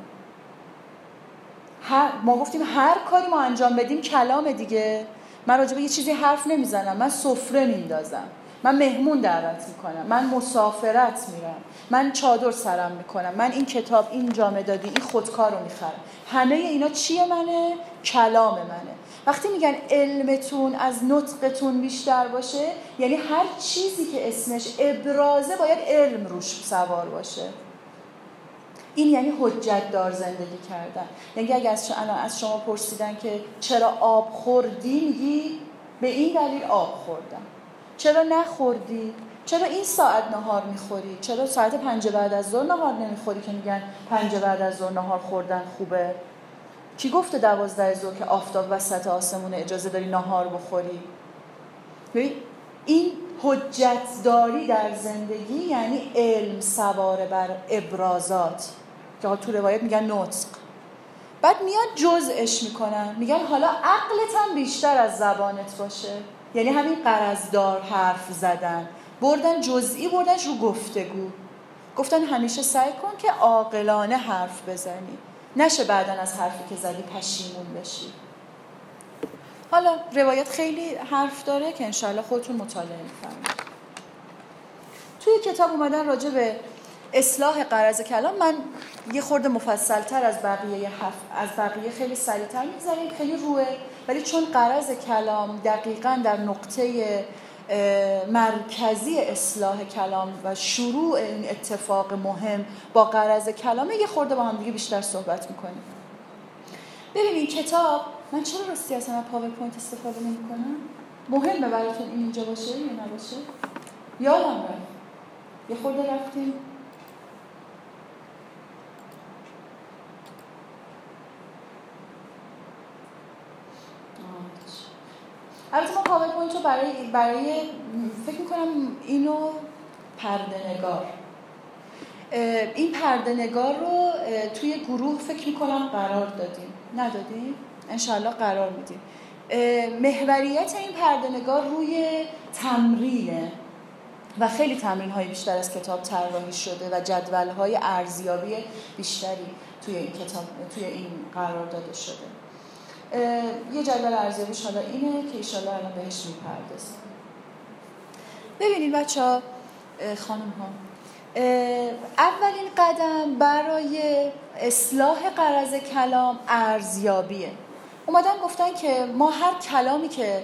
هر ما گفتیم هر کاری ما انجام بدیم کلام دیگه. من راجع به یه چیزی حرف نمیزنم، من سفره میندازم، من مهمون دعوت میکنم، من مسافرت میرم، من چادر سرم میکنم، من این کتاب، این جامه دادی، این خودکار رو میخرم. همه اینا چیه منه؟ کلام منه. وقتی میگن علمتون از نطقتون بیشتر باشه، یعنی هر چیزی که اسمش ابرازه باید علم روش سوار باشه. این یعنی حجت دار زندگی کردن. یعنی اگه از الان از شما پرسیدن که چرا آب خوردی، میگی به این دلیل آب خوردم. چرا نخوردی؟ چرا این ساعت نهار میخوری؟ چرا ساعت پنج بعد از ظهر نهار نمیخوری که میگن پنج بعد از ظهر نهار خوردن خوبه؟ کی گفته دوازده ظهر که آفتاب وسط آسمون اجازه داری نهار بخوری؟ ببین این حجت داری در زندگی یعنی علم سواره بر ابرازات که تو روایت میگن نطق. بعد میاد جزءش میکنن، میگن حالا عقلت هم بیشتر از زبانت باشه، یعنی همین غرضدار حرف زدن، بردن جزئی بردنش رو گفتگو. گفتن همیشه سعی کن که عاقلانه حرف بزنی، نشه بعدن از حرفی که زدی پشیمون بشی. حالا روایت خیلی حرف داره که انشاءالله خودتون مطالعه می‌فرمایید. توی کتاب اومدن راجع به اصلاح غرض کلام. من یه خورده مفصل‌تر از بقیه حرف از بقیه خیلی سریع‌تر می‌ذارم، خیلی روه، ولی چون غرض کلام دقیقاً در نقطه مرکزی اصلاح کلام و شروع این اتفاق مهم با غرض کلامه، یه خورده با هم دیگه بیشتر صحبت می‌کنیم. ببینید کتاب، من چرا راستی اصلا پاورپوینت استفاده نمی‌کنم؟ مهمه براتون این اینجا باشه یا نباشه؟ یادم رفت. یه خورده رفتیم البته ما پاورپوینت رو برای برای فکر می‌کنم اینو پرده نگار این پرده نگار رو توی گروه فکر می‌کنم قرار دادیم. ندادیم؟ انشالله قرار میدیم. محوریت این پرده نگار روی تمرینه و خیلی تمرین‌های بیشتر از کتاب طراحی شده و جدول‌های ارزیابی بیشتری توی این کتاب توی این قرار داده شده. یه جدول ارزیابیش حالا اینه که انشالله الان بهش میپردازیم. ببینید بچه‌ها، خانم‌ها، اولین قدم برای اصلاح غرض کلام ارزیابیه. اومدن گفتن که ما هر کلامی که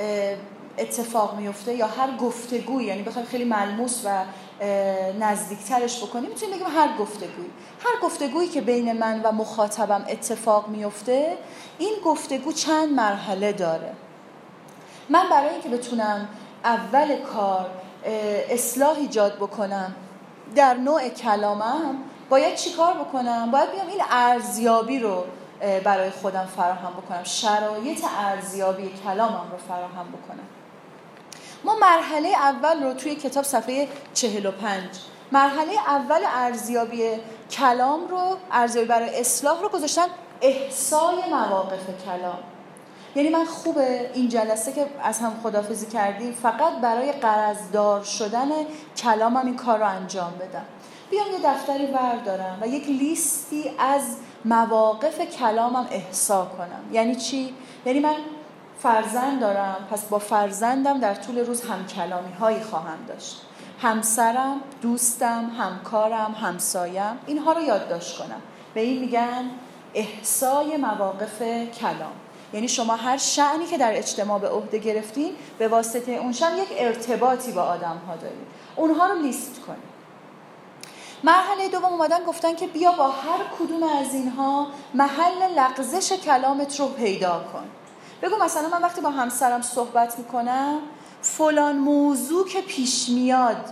اتفاق میفته یا هر گفتگویی، یعنی بخوایم خیلی ملموس و نزدیکترش بکنیم، میتونیم بگیم هر گفتگویی هر گفتگویی که بین من و مخاطبم اتفاق میفته، این گفتگو چند مرحله داره. من برای اینکه بتونم اول کار اصلاح ایجاد بکنم در نوع کلامم، باید چی کار بکنم؟ باید بیام این ارزیابی رو برای خودم فراهم بکنم، شرایط ارزیابی کلامم رو فراهم بکنم. ما مرحله اول رو توی کتاب صفحه چهل و پنج، مرحله اول ارزیابی کلام رو، ارزیابی برای اصلاح رو گذاشتن احصای مواقف کلام. یعنی من خوبه این جلسه که از هم خداحافظی کردیم فقط برای غرضدار شدن کلامم این کار رو انجام بدم. بیام یه دفتری بردارم و یک لیستی از مواقف کلامم احصا کنم. یعنی چی؟ یعنی من فرزند دارم، پس با فرزندم در طول روز هم کلامی هایی خواهم داشت. همسرم، دوستم، همکارم، همسایم، اینها رو یادداشت کنم. به این میگن احصای مواقف کلام. یعنی شما هر شأنی که در اجتماع به عهده گرفتین، به واسطه اون شأن یک ارتباطی با آدم ها دارید. اونها رو لیست کنید. مرحله دوم اومدن گفتن که بیا با هر کدوم از اینها محل لغزش کلامت رو پیدا کن. بگو مثلا من وقتی با همسرم صحبت میکنم، فلان موضوع که پیش میاد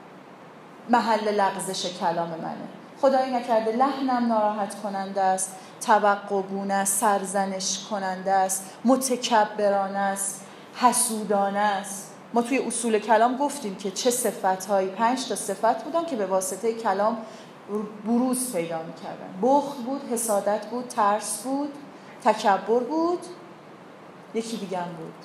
محل لغزش کلام منه. خدایی نکرده لحنم ناراحت کننده است، توقع‌گونه است، سرزنش کننده است، متکبرانه است، حسودانه است. ما توی اصول کلام گفتیم که چه صفت‌هایی، پنج تا صفت بودن که به واسطه کلام بروز پیدا می‌کردن. بخل بود، حسادت بود، ترس بود، تکبر بود یکی دیگه هم بود.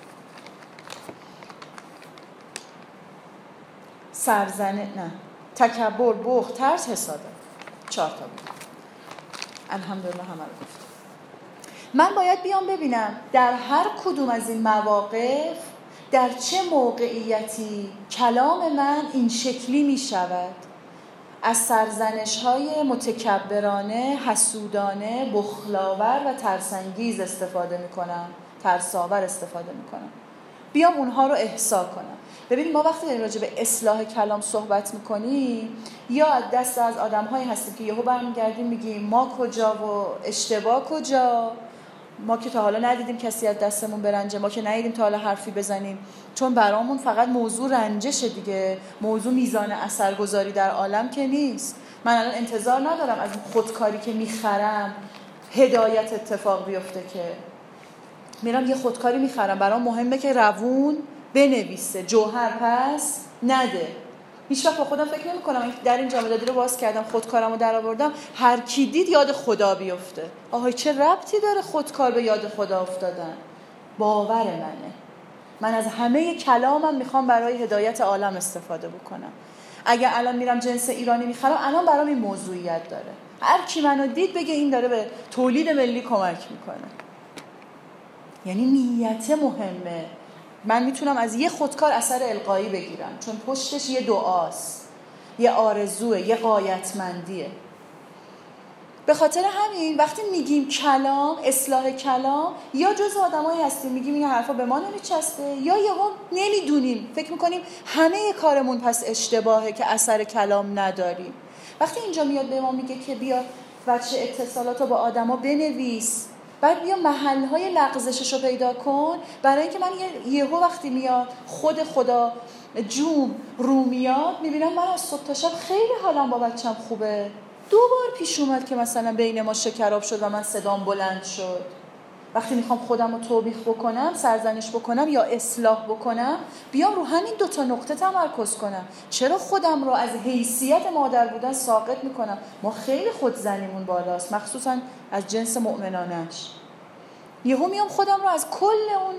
سرزنه نه تکبر، بخل، ترس، حسادت. چهار تا بود. الحمدلله همه رو گفتم. من باید بیام ببینم در هر کدوم از این مواقف در چه موقعیتی کلام من این شکلی می شود. از سرزنش‌های متکبرانه، حسودانه، بخلاور و ترسانگیز استفاده می‌کنم، ترساور استفاده می‌کنم. بیام اونها رو احصا کنم. ببینید ما وقتی داریم راجع به اصلاح کلام صحبت می‌کنیم یا از دست از آدم‌هایی هستیم که یهو برمیگردیم میگیم ما کجا و اشتباه کجا، ما که تا حالا ندیدیم کسی از دستمون برنجه، ما که ندیدیم تا حالا حرفی بزنیم، چون برامون فقط موضوع رنجشه دیگه، موضوع میزان اثرگذاری در عالم که نیست. من الان انتظار ندارم از خودکاری که میخرم هدایت اتفاق بیفته، که میرم یه خودکاری میخرم برام مهمه که روون بنویسه، جوهر پس نده. هیچ وقت با خودم فکر نمی کنم در این جامدادی رو باز کردم، خودکارم رو در آوردم، هر کی دید یاد خدا بیفته. آهای چه ربطی داره خودکار به یاد خدا افتادن؟ باور منه. من از همه کلامم میخوام برای هدایت عالم استفاده بکنم. اگه الان میرم جنس ایرانی میخرم، الان برام این موضوعیت داره. هر کی منو دید بگه این داره به تولید ملی کمک میکنه. یعنی نیت مهمه. من میتونم از یه خودکار اثر القایی بگیرم، چون پشتش یه دعاست، یه آرزوه، یه غایتمندیه. به خاطر همین وقتی میگیم کلام، اصلاح کلام، یا جز آدمایی هستیم میگیم این حرفا به ما نمیچسته، یا یهو نمیدونیم فکر میکنیم همه کارمون پس اشتباهه که اثر کلام نداریم. وقتی اینجا میاد به ما میگه که بیا بچه اتصالاتو با آدما بنویس، بعد بیا محل‌های لغزششو پیدا کن، برای اینکه من یهو وقتی میاد خود خدا جوم رو میاد میبینم من از صبح تا شب خیلی حالم با بچم خوبه. دو بار پیش اومد که مثلا بین ما شکراب شد و من صدام بلند شد. وقتی میخوام خودم رو توبیخ بکنم، سرزنش بکنم یا اصلاح بکنم، بیام رو همین دوتا نقطه تمرکز کنم. چرا خودم رو از حیثیت مادر بودن ساقط میکنم؟ ما خیلی خودزنیمون بالاست، مخصوصا از جنس مؤمنانش. یهو میام خودم رو از کل اون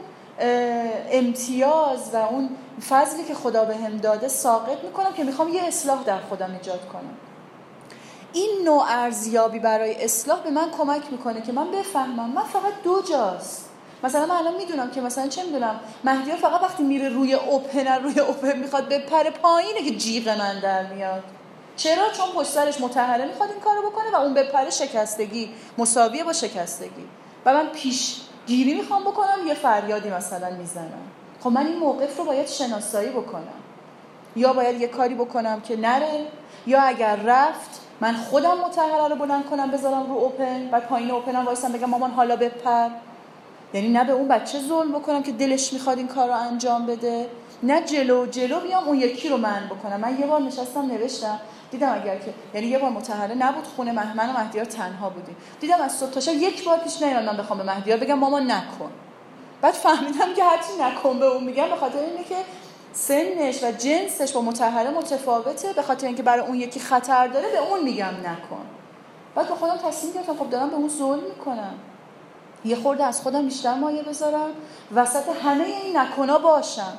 امتیاز و اون فضلی که خدا بهم داده ساقط میکنم که میخوام یه اصلاح در خودم ایجاد کنم. این نوع ارزیابی برای اصلاح به من کمک میکنه که من بفهمم من فقط دو جاست. مثلا من الان میدونم که مثلا چه میدونم مهدی فقط وقتی میره روی اوپن روی اوپن میخواد بپره پایینه که جیغ من در میاد. چرا؟ چون پشت سرش متحره میخواد این کارو بکنه و اون بپره شکستگی مساویه با شکستگی، و من پیش گیری میخوام بکنم یه فریادی مثلا میزنم. خب من این موقف رو باید شناسایی بکنم، یا باید یه کاری بکنم که نره، یا اگر رفت من خودم متحره رو بلند کنم بذارم رو اوپن، بعد پایین اوپنم وایسم بگم مامان حالا بپر. یعنی نه به اون بچه ظلم بکنم که دلش میخواد این کار رو انجام بده، نه جلو جلو بیام اون یکی رو من بکنم. من یه بار نشستم نوشتم، دیدم اگر که یعنی یه بار متحره نبود خونه من و مهدیار تنها بودیم، دیدم از صبح تا شب یک بار پیش نیومد من بخوام به مهدیار بگم مامان نکن. بعد فهمیدم که هرچی نکن به اون میگم به خاطر اینه که سنش و جنسش با متحره متفاوته، به خاطر اینکه برای اون یکی خطر داره به اون میگم نکن. بعد با خودم تصمیم گرفتم خب دارم به اون ظلم میکنم، یه خورده از خودم بیشتر مایه بذارم وسط همه این نکنا باشم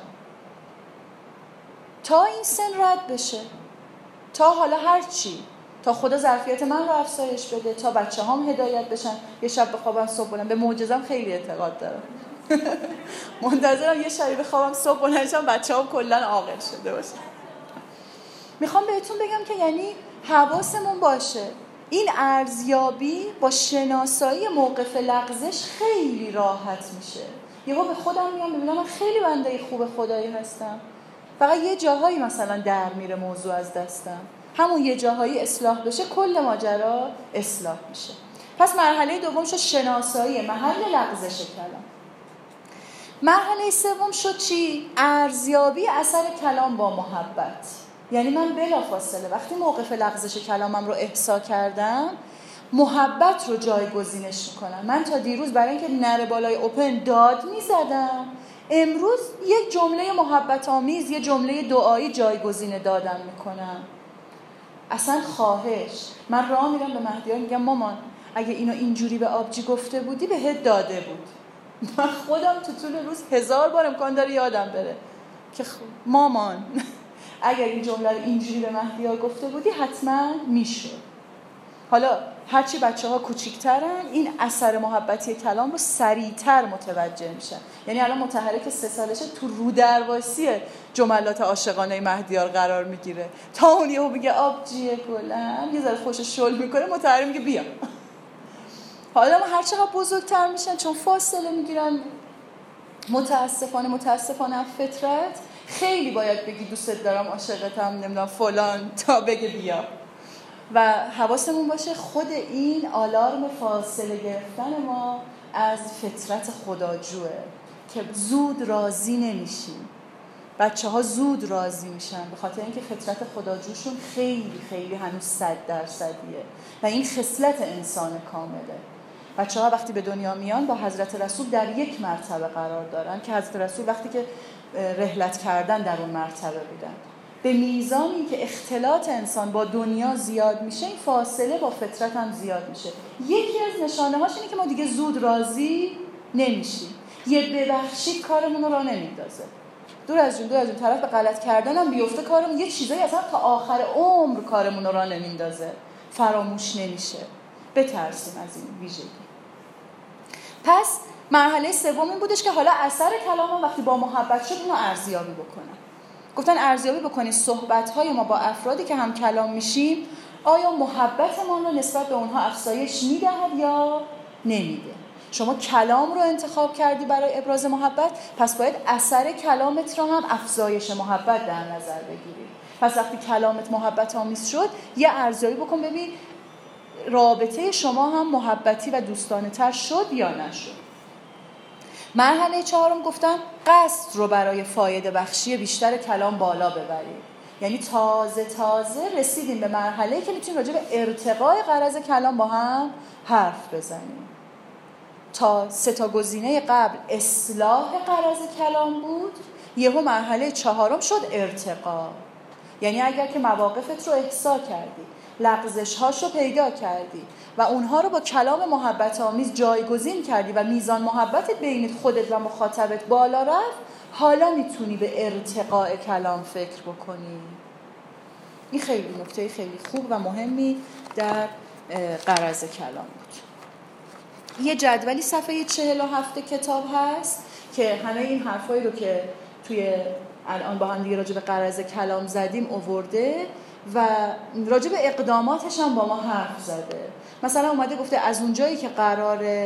تا این سن رد بشه، تا حالا هر چی، تا خدا ظرفیت من رو افزایش بده، تا بچه هام هدایت بشن، یه شب بخوابم صبح بلند. به معجزه‌ام خیلی اعتقاد دارم. منتظرم یه شب بخوابم صبح بلند شم بچه هام کلن عاقل شده باشه. میخوام بهتون بگم که یعنی حواسمون باشه این ارزیابی با شناسایی موقف لغزش خیلی راحت میشه. یهو به خودم میام ببینم من خیلی بنده خوب خدایی هستم، فقط یه جاهایی مثلا در میره موضوع از دستم، همون یه جاهایی اصلاح بشه کل ماجرا اصلاح میشه. پس مرحله دوم شد شناسایی محل لغزش کلام. مرحله سوم شد چی؟ ارزیابی اثر کلام با محبت. یعنی من بلافاصله وقتی موقف لغزش کلامم رو احسا کردم محبت رو جایگزینش میکنم. من تا دیروز برای اینکه نره بالای اوپن داد میزدم، امروز یه جمله محبت آمیز، یه جمله دعایی جایگزین دادم میکنم. اصلا خواهش، من راه میرم به مهدیار میگم مامان اگه اینو اینجوری به آبجی گفته بودی بهت داده بود، من خودم تو طول روز هزار بار امکان داره یادم بره که مامان اگر این جمله رو اینجوری به مهدیار گفته بودی حتما میشد. حالا هرچی بچه ها کوچیکترن این اثر محبتی کلام رو سریعتر متوجه میشن. یعنی الان متحرک سه سالشه تو رو درواسی جملات عاشقانه مهدیار قرار میگیره، تا اون یهو میگه آبجیه گلم، یه ذره خوشش شل میکنه، متحرک میگه بیا. حالا ما هر چقدر بزرگتر میشن چون فاصله میگیرن متاسفانه متاسفانه فطرت خیلی باید بگی دوست دارم، عاشقتم، نمیدونم فلان، تا بگه بیا. و حواسمون باشه خود این آلارم فاصله گرفتن ما از فطرت خداجوه که زود راضی نمیشیم. بچه ها زود راضی میشن به خاطر اینکه فطرت خداجوشون خیلی خیلی هنوز صد درصدیه و این خصلت انسان کامله. بچه ها وقتی به دنیا میان با حضرت رسول در یک مرتبه قرار دارن که حضرت رسول وقتی که رحلت کردن در اون مرتبه بودن. به میزانی که اختلاط انسان با دنیا زیاد میشه این فاصله با فطرت هم زیاد میشه. یکی از نشانه هاش اینه که ما دیگه زود راضی نمیشیم. یه ببخشید کارمون رو راه نمیندازه. دور از جون دور از جون طرف به غلط کردن هم بیفته کارمون یه چیزایی اصلا تا آخر عمر کارمون رو راه نمیندازه، فراموش نمیشه. بترسیم از این ویژگی. پس مرحله سوم این بودش که حالا اثر کلام وقتی با محبت شد اونو ارزیابی بکنن. گفتن ارزیابی بکنید صحبت‌های ما با افرادی که هم کلام میشیم آیا محبتمان رو نسبت به اونها افزایش میدهد یا نمیده. شما کلام رو انتخاب کردی برای ابراز محبت، پس باید اثر کلامت رو هم افزایش محبت در نظر بگیری. پس وقتی کلامت محبت آمیز شد یه ارزیابی بکن ببین رابطه شما هم محبتی و دوستانه تر شد یا نشد. مرحله چهارم گفتن قصد رو برای فایده بخشی بیشتر کلام بالا ببرید. یعنی تازه تازه رسیدیم به مرحله که میتونیم راجع به ارتقای غرض کلام با هم حرف بزنیم. تا سه تا گزینه قبل اصلاح غرض کلام بود، یهو مرحله چهارم شد ارتقا. یعنی اگر که مواقفت رو احصا کردی، لغزش هاشو پیدا کردی و اونها رو با کلام محبت آمیز جایگزین کردی و میزان محبتت بین خودت و مخاطبت بالا رفت، حالا میتونی به ارتقاء کلام فکر بکنی. این خیلی نکته خیلی خوب و مهمی در غرض کلام بود. یه جدولی صفحه چهل و هفت کتاب هست که همه این حرفایی رو که توی الان با هم دیگه راجع به غرض کلام زدیم آورده و راجع به اقداماتش هم با ما حرف زده. مثلا اومده گفته از اونجایی که قرار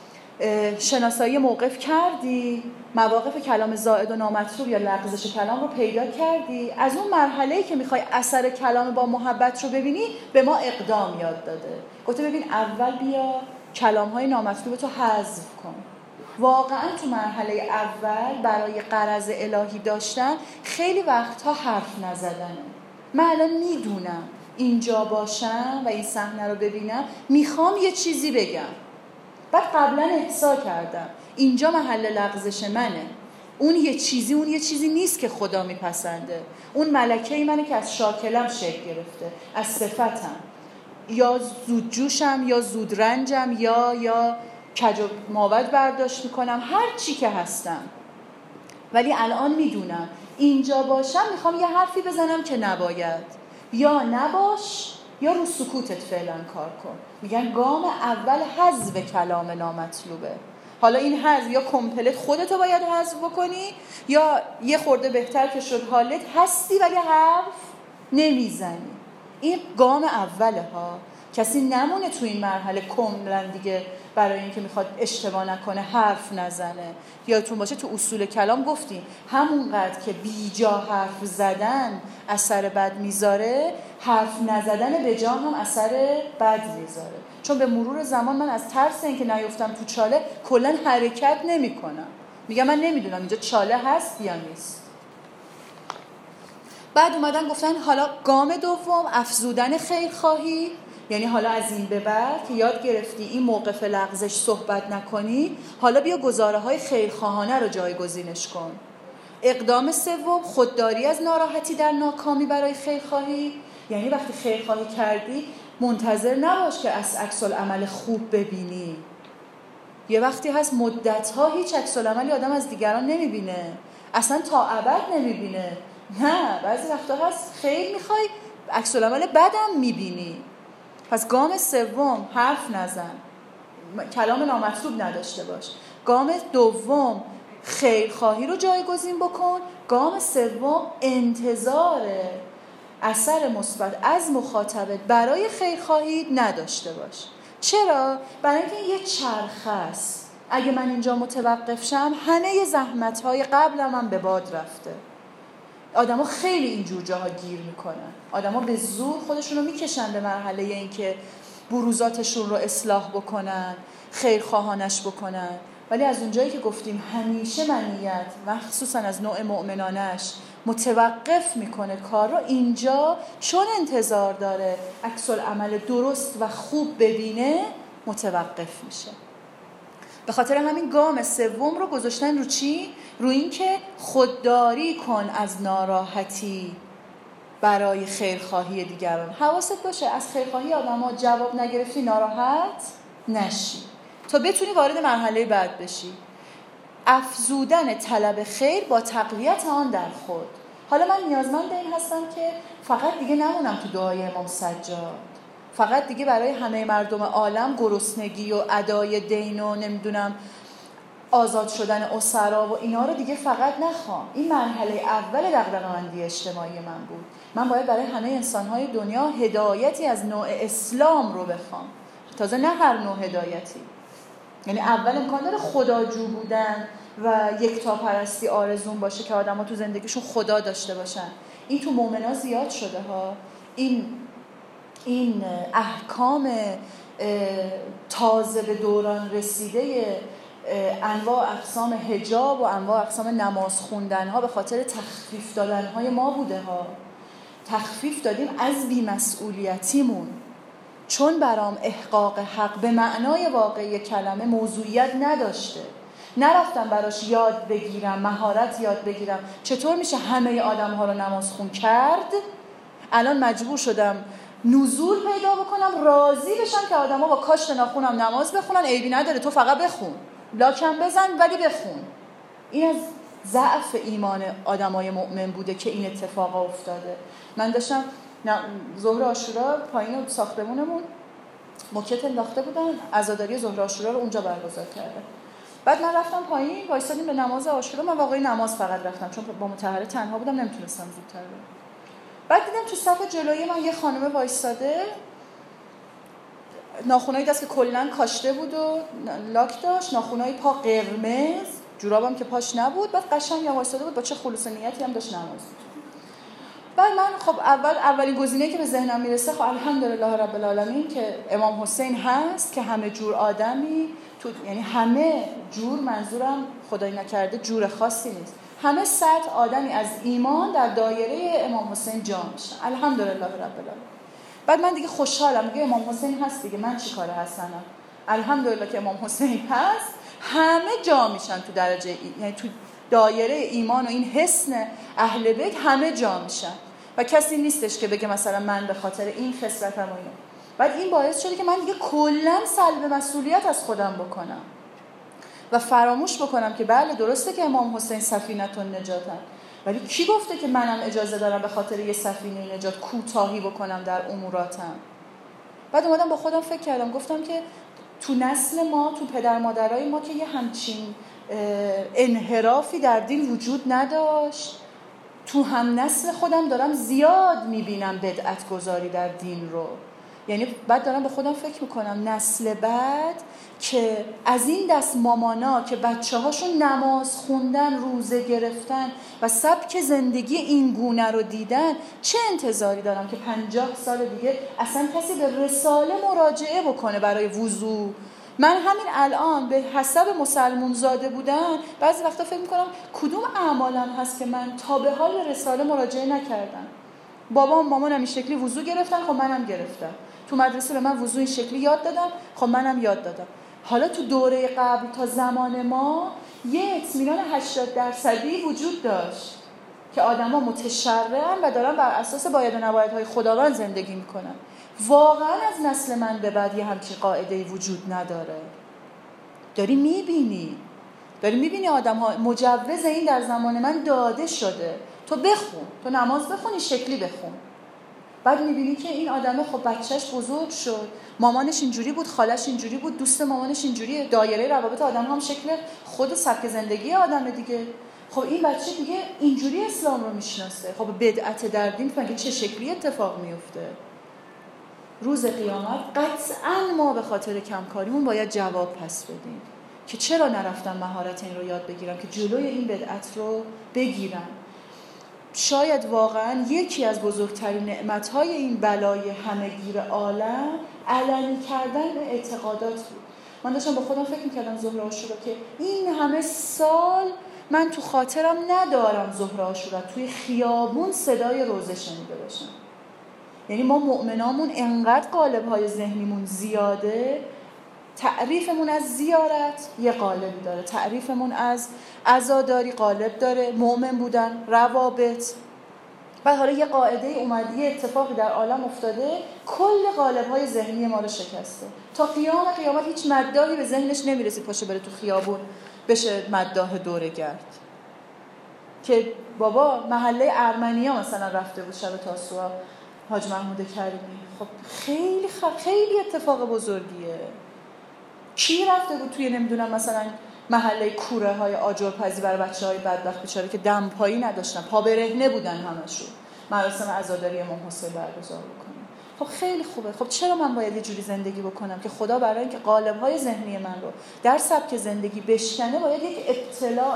شناسایی موقف کردی، مواقف کلام زائد و نامطلوب یا لغزش کلام رو پیدا کردی، از اون مرحله‌ای که میخوای اثر کلام با محبت رو ببینی به ما اقدام یاد داده. گفته ببین اول بیا کلام‌های نامطلوب تو حذف کن. واقعا تو مرحله اول برای غرض الهی داشتن خیلی وقتها حرف نزدنه. من الان میدونم اینجا باشم و این صحنه رو ببینم میخوام یه چیزی بگم، بعد قبلا احسا کردم اینجا محل لغزش منه، اون یه چیزی اون یه چیزی نیست که خدا میپسنده، اون ملکه منه که از شاکلم شکل گرفته، از صفتم، یا زود جوشم یا زود رنجم یا یا کج و ماود برداشت میکنم، هر چی که هستم، ولی الان میدونم اینجا باشم میخوام یه حرفی بزنم که نباید، یا نباش یا رو سکوتت فعلا کار کن. میگن گام اول حذف کلام نامطلوبه. حالا این حذف یا کمپلت خودتو باید حذف بکنی یا یه خورده بهتر که شد حالت هستی ولی حرف نمیزنی. این گام اوله ها. کسی نمونه تو این مرحله کاملا دیگه برای اینکه میخواد اشتباه نکنه حرف نزنه. یادتون باشه تو اصول کلام گفتیم همونقدر که بیجا حرف زدن اثر بد میذاره، حرف نزدن به جا هم اثر بد میذاره. چون به مرور زمان من از ترس اینکه نیفتم تو چاله کلا حرکت نمیکنم، میگم من نمیدونم اینجا چاله هست یا نیست. بعد اومدن گفتن حالا گام دوم افزودن خیرخواهی، یعنی حالا از این به بعد که یاد گرفتی این موقف لغزش صحبت نکنی، حالا بیا گزاره های خیرخواهانه رو جایگزینش کن. اقدام سوم خودداری از ناراحتی در ناکامی برای خیرخواهی، یعنی وقتی خیرخواهی کردی منتظر نباش که از عکس العمل خوب ببینی. یه وقتی هست مدت‌ها هیچ عکس العملی آدم از دیگران نمیبینه، اصلا تا ابد نمیبینه. نه، بعضی وقتا هست خیر میخوای عکس العمل بدم میبینی. پس گام سوم حرف نزن، کلام نامطلوب نداشته باش. گام دوم خیرخواهی رو جایگزین بکن. گام سوم انتظار اثر مثبت از مخاطبت برای خیرخواهی نداشته باش. چرا؟ برای اینکه یه چرخه است. اگه من اینجا متوقف شم همه زحمت‌های قبلم هم به باد رفته. آدم‌ها خیلی اینجور جاها گیر میکنن. آدم‌ها به زور خودشون رو میکشن به مرحله اینکه بروزاتشون رو اصلاح بکنن، خیرخواهانش بکنن. ولی از اونجایی که گفتیم همیشه منیت مخصوصا از نوع مؤمنانش متوقف میکنه کار رو، اینجا چون انتظار داره عکس العمل درست و خوب ببینه متوقف میشه. به خاطر همین گام سوم رو گذاشتن رو چی؟ رو این که خودداری کن از ناراحتی برای خیرخواهی دیگران. حواست باشه از خیرخواهی آدم‌ها جواب نگرفتی ناراحت نشی تا بتونی وارد مرحله بعد بشی. افزودن طلب خیر با تقویت آن در خود. حالا من نیازمند این هستم که فقط دیگه نمونم تو دعای امام سجاد، فقط دیگه برای همه مردم عالم گرسنگی و ادای دین و نمیدونم آزاد شدن اسرا و اینا رو دیگه فقط نخوام. این مرحله اول دغدغه‌مندی اجتماعی من بود. من باید برای همه انسان‌های دنیا هدایتی از نوع اسلام رو بخوام. تازه نه هر نوع هدایتی. یعنی اول امکان داره خداجو بودن و یکتاپرستی آرزون باشه که آدم‌ها تو زندگیشون خدا داشته باشن. این تو مؤمنا زیاد شده ها. این این احکام تازه به دوران رسیده انواع اقسام حجاب و انواع اقسام نماز خوندن ها به خاطر تخفیف دادن های ما بوده ها. تخفیف دادیم از بی‌مسئولیتیمون، چون برام احقاق حق به معنای واقعی کلمه موضوعیت نداشته. نرفتم براش یاد بگیرم، مهارت یاد بگیرم چطور میشه همه آدم ها رو نماز خون کرد. الان مجبور شدم نزول پیدا بکنم، راضی بشم که آدم ها با کاشت ناخونم نماز بخونن. عیبی نداره، تو فقط بخون، لاکم بزن ولی بخون. این از ضعف ایمان آدمای مؤمن بوده که این اتفاق افتاده. من داشتم ظهر عاشورا پایین ساختمونمون موکت انداخته بودن، عزاداری ظهر عاشورا رو اونجا برگزار کردن. بعد من رفتم پایین وایسادیم به نماز عاشورا. من واقعا نماز فقط رفتم چون با مطهره تنها بودم، نمیتونستم زودتر برم. بعد دیدم تو صف جلوی من یه خانم وایساده، ناخنای دست که کلا کاشته بود و لاک داشت، ناخنای پا قرمز، جورابم که پاش نبود. بعد قشنگ وایساده بود، با چه خلوص نیتی هم داشت نماز. بعد من خب اول اولین گزینه‌ای که به ذهنم میرسه خب الحمدلله رب العالمین که امام حسین هست که همه جور آدمی تو، یعنی همه جور، منظورم خدای نکرده جور خاصی نیست، همه سطح آدمی از ایمان در دایره امام حسین جا میشن. الحمدلله رب العالمین. بعد من دیگه خوشحالم، دیگه امام حسین هست دیگه، من چی کاره هستم؟ الحمدلله که امام حسین هست، همه جا میشن تو درجه ای... یعنی تو دایره ایمان و این حسن اهل بیت همه جا میشن و کسی نیستش که بگه مثلا من به خاطر این خصلتم و اینو. بعد این باعث شده که من دیگه کلا سلب مسئولیت از خودم بکنم و فراموش بکنم که بله درسته که امام حسین سفینه النجاتن، ولی کی گفته که منم اجازه دارم به خاطر یه سفینه نجات کوتاهی بکنم در اموراتم؟ بعد اومدم با خودم فکر کردم، گفتم که تو نسل ما، تو پدر مادرای ما که یه همچین انحرافی در دین وجود نداشت. تو هم نسل خودم دارم زیاد میبینم بدعت گذاری در دین رو. یعنی بعد دارم به خودم فکر میکنم نسل بعد که از این دست مامانا که بچه هاشون نماز خوندن، روزه گرفتن و سبک زندگی این گونه رو دیدن، چه انتظاری دارم که پنجاه سال دیگه اصلا کسی به رساله مراجعه بکنه برای وضو؟ من همین الان به حسب مسلمون زاده بودن بعضی وقتا فکر میکنم کدوم اعمالم هست که من تا به حال رساله مراجعه نکردم. بابام مامانم این شکلی وضو گرفتن، خب منم گرفتم. تو مدرسه به من وضو این شکلی یاد دادم، خب منم یاد دادم. حالا تو دوره قبل تا زمان ما یه اطمینان هشتاد درصدی وجود داشت که آدما متشرعن و دارن بر اساس باید و نبایدهای خداوند زندگی میکنن. واقعا از نسل من به بعد یه همچین قاعده‌ای وجود نداره. داری میبینی داری میبینی آدم ها مجوز این در زمان من داده شده، تو بخون، تو نماز بخون، این شکلی بخون. بعد میبینی که این آدمه خب بچهش بزرگ شد، مامانش اینجوری بود، خالش اینجوری بود، دوست مامانش اینجوریه، دایره روابط آدم هم شکل خود سبک زندگی آدمه دیگه. خب این بچه دیگه اینجوری اسلام رو میشناسه. خب بدعت در دین فهمید چه شکلی اتفاق میفته. روز قیامت قطعاً ما به خاطر کمکاریمون باید جواب پس بدیم که چرا نرفتم مهارت این رو یاد بگیرم که جلوی این بدعت رو بگیرم. شاید واقعاً یکی از بزرگترین نعمت‌های این بلای همه‌گیر عالم علنی کردن اعتقادات بود. من داشتم با خودم فکر می‌کردم ظهر عاشورا که این همه سال من تو خاطرم ندارم ظهر عاشورا توی خیابون صدای روزه شنیده باشم. یعنی ما مؤمنامون انقدر قالب‌های ذهنیمون زیاده، تعریفمون از زیارت یه قالبی داره، تعریفمون از عزاداری قالب داره، مؤمن بودن، روابط. بعد حالا یه قاعده اومده، یه اتفاقی در عالم افتاده، کل قالب‌های ذهنی ما رو شکسته. تا قیام قیامت هیچ مداحی به ذهنش نمیرسید پاشه بره تو خیابون بشه مداح دوره‌گرد. که بابا محله ارمنیا مثلا رفته بود شب تاسوعا حاج محمود کریمی، خب خیلی خ... خیلی اتفاق بزرگیه. کی رفته بود توی نمیدونم مثلا محله کوره های آجرپزی برای بچه های بدبخت بیچاره که دم پایی نداشتن، پا برهنه بودن همشون، مراسم عزاداری امام حسین برگزار بکنن. خب خیلی خوبه. خب چرا من باید یه جوری زندگی بکنم که خدا برای اینکه قالب های ذهنی من رو در سبک زندگی بشکنه باید یک ابتلاع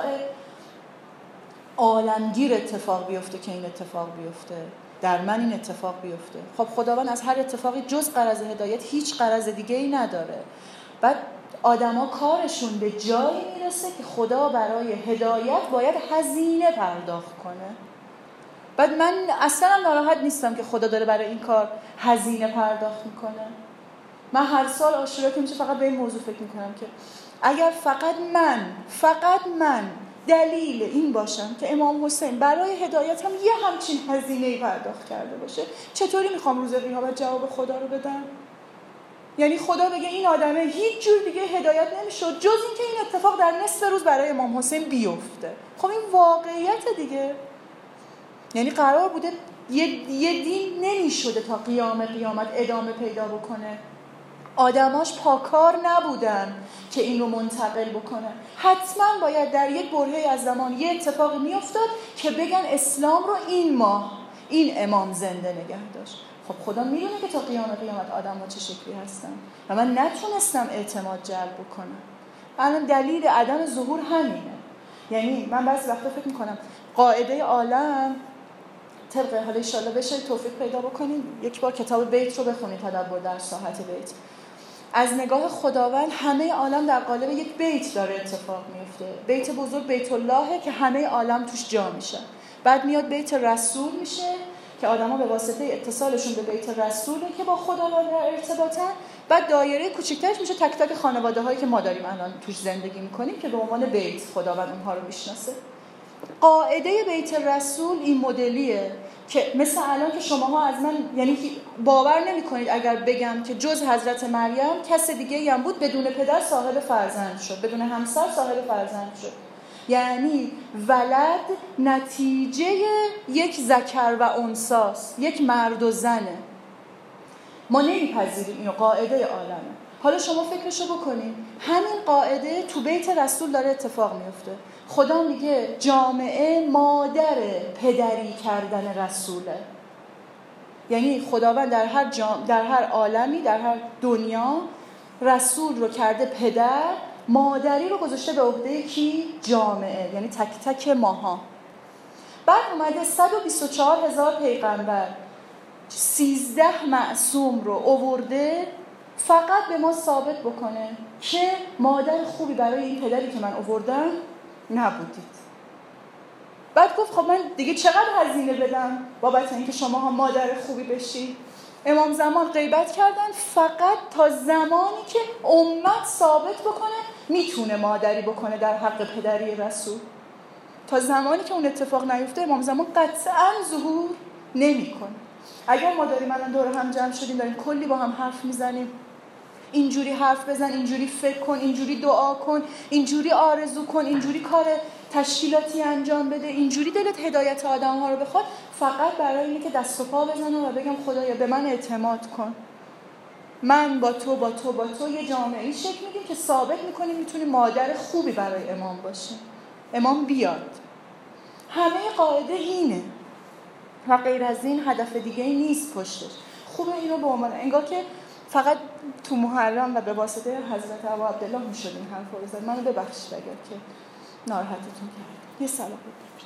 عالمگیر اتفاق بیفته که این اتفاق بیفته، در من این اتفاق بیفته. خب خداوند از هر اتفاقی جز غرض هدایت هیچ غرض دیگه ای نداره. بعد آدما کارشون به جایی میرسه که خدا برای هدایت باید هزینه پرداخت کنه. بعد من اصلا ناراحت نیستم که خدا داره برای این کار هزینه پرداخت میکنه. من هر سال عاشورا که میشه فقط به این موضوع فکر میکنم که اگر فقط من فقط من دلیل این باشم که امام حسین برای هدایتم یه همچین هزینه‌ای پرداخت کرده باشه، چطوری میخوام روز قیامت جواب خدا رو بدم؟ یعنی خدا بگه این آدمه هیچ جور دیگه هدایت نمیشد جز این که این اتفاق در نصف روز برای امام حسین بیفته. خب این واقعیت دیگه. یعنی قرار بوده یه, یه دین نمیشده تا قیام قیامت ادامه پیدا بکنه. آدماش پاکار نبودن که این رو منتقل بکنن. حتما باید در یک برهه‌ای از زمان یه اتفاقی میافتاد که بگن اسلام رو این ماه این امام زنده نگه داشت. خب خدا میدونه که تا قیام قیامت آدم‌ها چه شکلی هستن و من نتونستم اعتماد جلب بکنم. الان دلیل عدم ظهور همینه. یعنی من بعضی وقتا فکر میکنم قاعده عالم طبق حالا ان شاءالله بشه توفیق پیدا بکنین یک بار کتاب بیت رو بخونید، تدبر در ساحت بیت. از نگاه خداوند همه عالم در قالب یک بیت داره اتفاق میفته. بیت بزرگ بیت اللهه که همه عالم توش جا میشه. بعد میاد بیت رسول میشه که آدما به واسطه اتصالشون به بیت رسوله که با خداوند در ارتباطن. بعد دایره کوچیک‌ترش میشه تک تک خانواده‌هایی که ما داریم الان توش زندگی میکنیم که به عنوان بیت خداوند اونها رو میشناسه. قاعده بیت رسول این مدلیه که مثل الان که شماها از من یعنی باور نمی‌کنید اگر بگم که جز حضرت مریم کس دیگه‌ای هم بود بدون پدر صاحب فرزند شد، بدون همسر صاحب فرزند شد. یعنی ولد نتیجه یک ذکر و انثاست، یک مرد و زنه. ما نمیپذیریم اینو، قاعده عالمه. حالا شما فکرشو بکنین، همین قاعده تو بیت رسول داره اتفاق میفته. خدا میگه جامعه مادر پدری کردن رسوله. یعنی خداوند در هر جام... در هر عالمی، در هر دنیا رسول رو کرده پدر، مادری رو گذاشته به عهده کی؟ جامعه، یعنی تک تک ماها. بعد اومده صد و بیست و چهار هزار پیغمبر، سیزده معصوم رو آورده فقط به ما ثابت بکنه که مادر خوبی برای این پدری که من آوردم نبودید. بعد گفت خب من دیگه چقدر هزینه بدم بابت اینکه شما هم مادر خوبی بشید؟ امام زمان غیبت کردن فقط تا زمانی که امت ثابت بکنه میتونه مادری بکنه در حق پدری رسول. تا زمانی که اون اتفاق نیفته امام زمان قطعاً ظهور نمیکنه. اگر ما داریم الان دور هم جمع شدیم داریم کلی با هم حرف میزنیم، اینجوری حرف بزن، اینجوری فکر کن، اینجوری دعا کن، اینجوری آرزو کن، اینجوری کار تشکیلاتی انجام بده، اینجوری دلت هدایت آدم‌ها رو بخواد، فقط برای اینه که دست و پا بزنم و بگم خدایا به من اعتماد کن. من با تو با تو با تو یه جامعه‌ای شکل میدیم که ثابت میکنیم میتونیم مادر خوبی برای امام باشیم. امام بیاد. همه قاعده اینه و غیر از این هدف دیگه ای نیست پشتش. خوبه اینو به عنوان انگار که فقط تو محرم و به واسطه حضرت ابا عبدالله میشد این حرفو بزنید. منو ببخشید اگر که ناراحتتون کردم. یه سلام بفرست.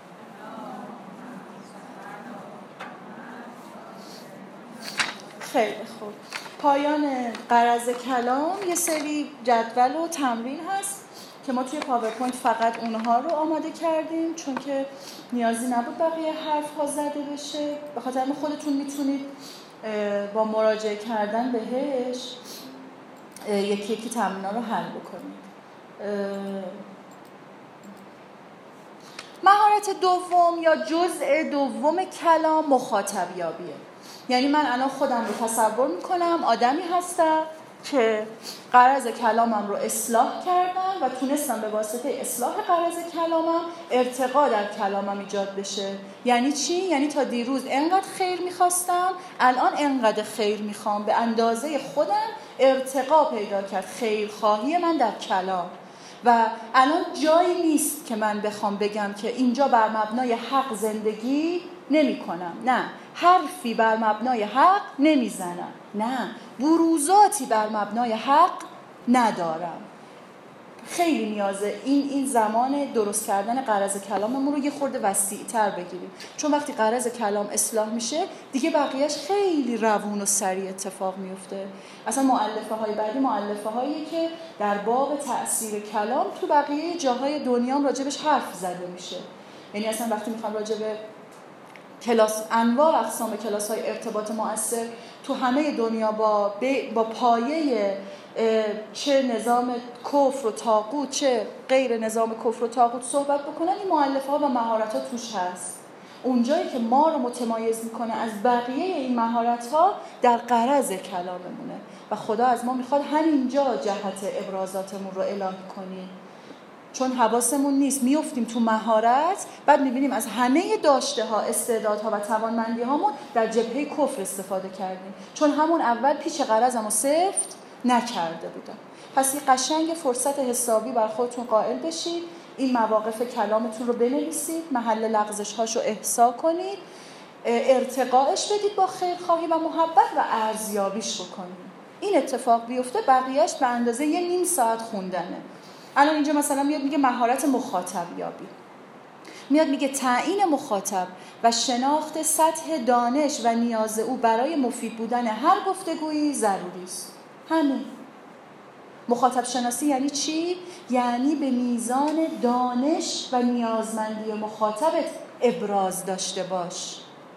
خیلی خوب. پایان غرض کلام یه سری جدول و تمرین هست که ما توی پاورپوینت فقط اونها رو آماده کردیم چون که نیازی نبود بقیه حرف ها زده بشه. به خاطر اینکه خودتون میتونید با مراجعه کردن بهش یکی یکی تمرینا رو حل بکنید. مهارت دوم یا جزء دوم کلام مخاطبیابیه. یعنی من الان خودم رو تصور میکنم آدمی هستم که غرض کلامم رو اصلاح کردم و تونستم به واسطه اصلاح غرض کلامم ارتقا در کلامم ایجاد بشه. یعنی چی؟ یعنی تا دیروز انقدر خیر میخواستم، الان انقدر خیر میخوام. به اندازه خودم ارتقا پیدا کرد خیرخواهی من در کلام و الان جایی نیست که من بخوام بگم که اینجا بر مبنای حق زندگی نمی کنم. نه، حرفی بر مبنای حق نمیزنم. نه، بروزاتی بر مبنای حق ندارم. خیلی نیازه این این زمان درست کردن غرض کلاممون رو یه خورده وسیع‌تر بگیریم، چون وقتی غرض کلام اصلاح میشه دیگه بقیهش خیلی روون و سریع اتفاق میفته. اصلا مؤلفه های بعدی مؤلفه هایی که در باب تأثیر کلام تو بقیه جاهای دنیا هم راجبش حرف زده میشه. یعنی اصلا وقتی میخوام راجب کلاس انواع و اقسام کلاس های ارتباط مؤثر تو همه دنیا با با پایه چه نظام کفر و طاغوت چه غیر نظام کفر و طاغوت صحبت بکنن، این مؤلفه‌ها و مهارت‌ها توش هست. اونجایی که ما رو متمایز میکنه از بقیه این مهارت‌ها در غرض کلاممونه و خدا از ما میخواد همینجا جهت ابرازاتمون رو الهی کنیم، چون حواسمون نیست میافتیم تو مهارت، بعد میبینیم از همه داشته ها استعدادها و توانمندی هامون در جبهه کفر استفاده کردیم، چون همون اول پیچ غرضم رو سفت نکرده بودم. پس این قشنگ فرصت حسابی بر خودتون قائل بشید، این مواقف کلامتون رو بنویسید، محل لغزش هاشو احسا کنید، ارتقاش بدید با خیرخواهی و محبت و ارزیابیش بکنید. این اتفاق بیفته بقیهش به اندازه یه نیم ساعت خوندنه. الان اینجا مثلا میاد میگه مهارت مخاطبیابی، میاد میگه تعیین مخاطب و شناخت سطح دانش و نیاز او برای مفید بودن هر گفتگویی ضروری است. همین. مخاطب شناسی یعنی چی؟ یعنی به میزان دانش و نیازمندی مخاطبت ابراز داشته باش.